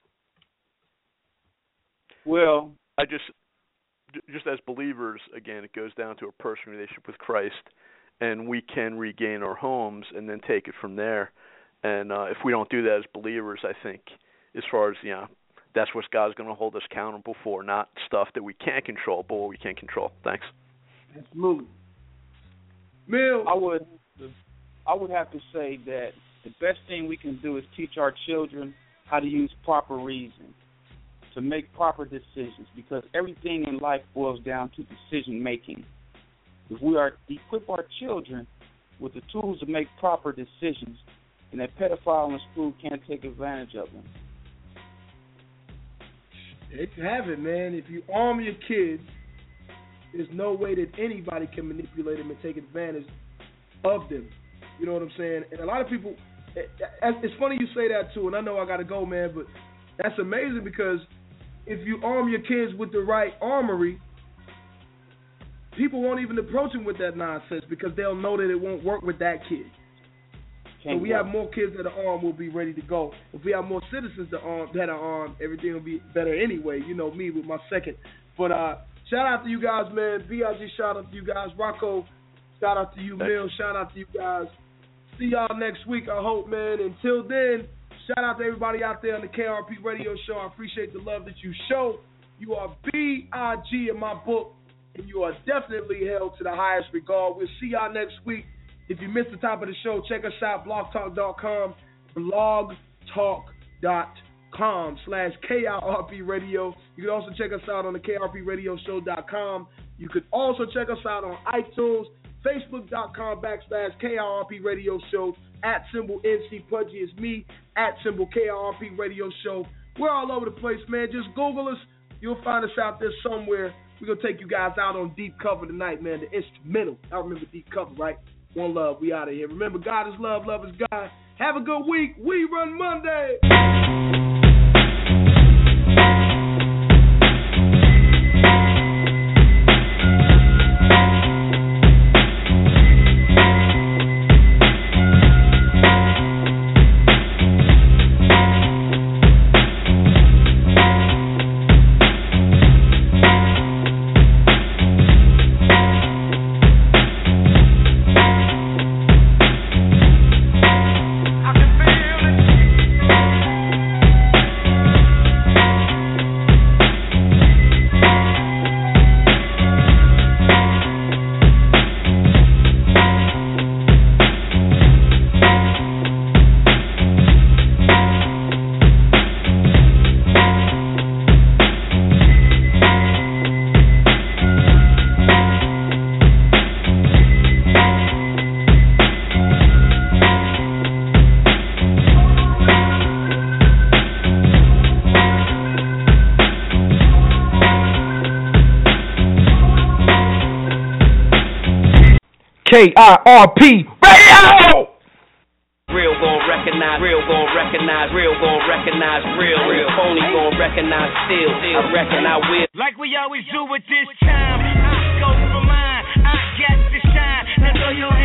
Well, I just as believers, again, it goes down to a personal relationship with Christ, and we can regain our homes and then take it from there. And if we don't do that as believers, I think, as far as, that's what God's going to hold us accountable for, not stuff that we can't control, but what we can control. Thanks. Absolutely. Mill. I would have to say that the best thing we can do is teach our children how to use proper reason, to make proper decisions, because everything in life boils down to decision making. If we are equip our children with the tools to make proper decisions, and that pedophile in school can't take advantage of them. There you have it, man. If you arm your kids, there's no way that anybody can manipulate them and take advantage of them. You know what I'm saying? And a lot of people, it's funny you say that too, and I know I got to go, man, but that's amazing, because if you arm your kids with the right armory, people won't even approach them with that nonsense, because they'll know that it won't work with that kid. So we have more kids that are armed, we'll be ready to go. If we have more citizens that are armed, everything will be better anyway. You know me with my second. But shout out to you guys, man. BIG, shout out to you guys. Rocco, shout out to you. Mill, shout out to you guys. See y'all next week, I hope, man. Until then, shout out to everybody out there on the KRP Radio Show. I appreciate the love that you show. You are BIG in my book, and you are definitely held to the highest regard. We'll see y'all next week. If you missed the top of the show, check us out, blogtalk.com, blogtalk.com/KIRP Radio. You can also check us out on the KRPRadioshow.com. You could also check us out on iTunes, Facebook.com/KIRP Radio Show, @NC Pudgy is me, @KIRP Radio Show. We're all over the place, man. Just Google us. You'll find us out there somewhere. We're going to take you guys out on Deep Cover tonight, man, the instrumental. I remember Deep Cover, right? One love, we out of here. Remember, God is love, love is God. Have a good week. We run Monday. KIRP Radio! Real gon' recognize, real gon' recognize, real gon' recognize, real phony gon' recognize, still, I reckon I will. Like we always do with this time, I go for mine, I get to shine, now throw your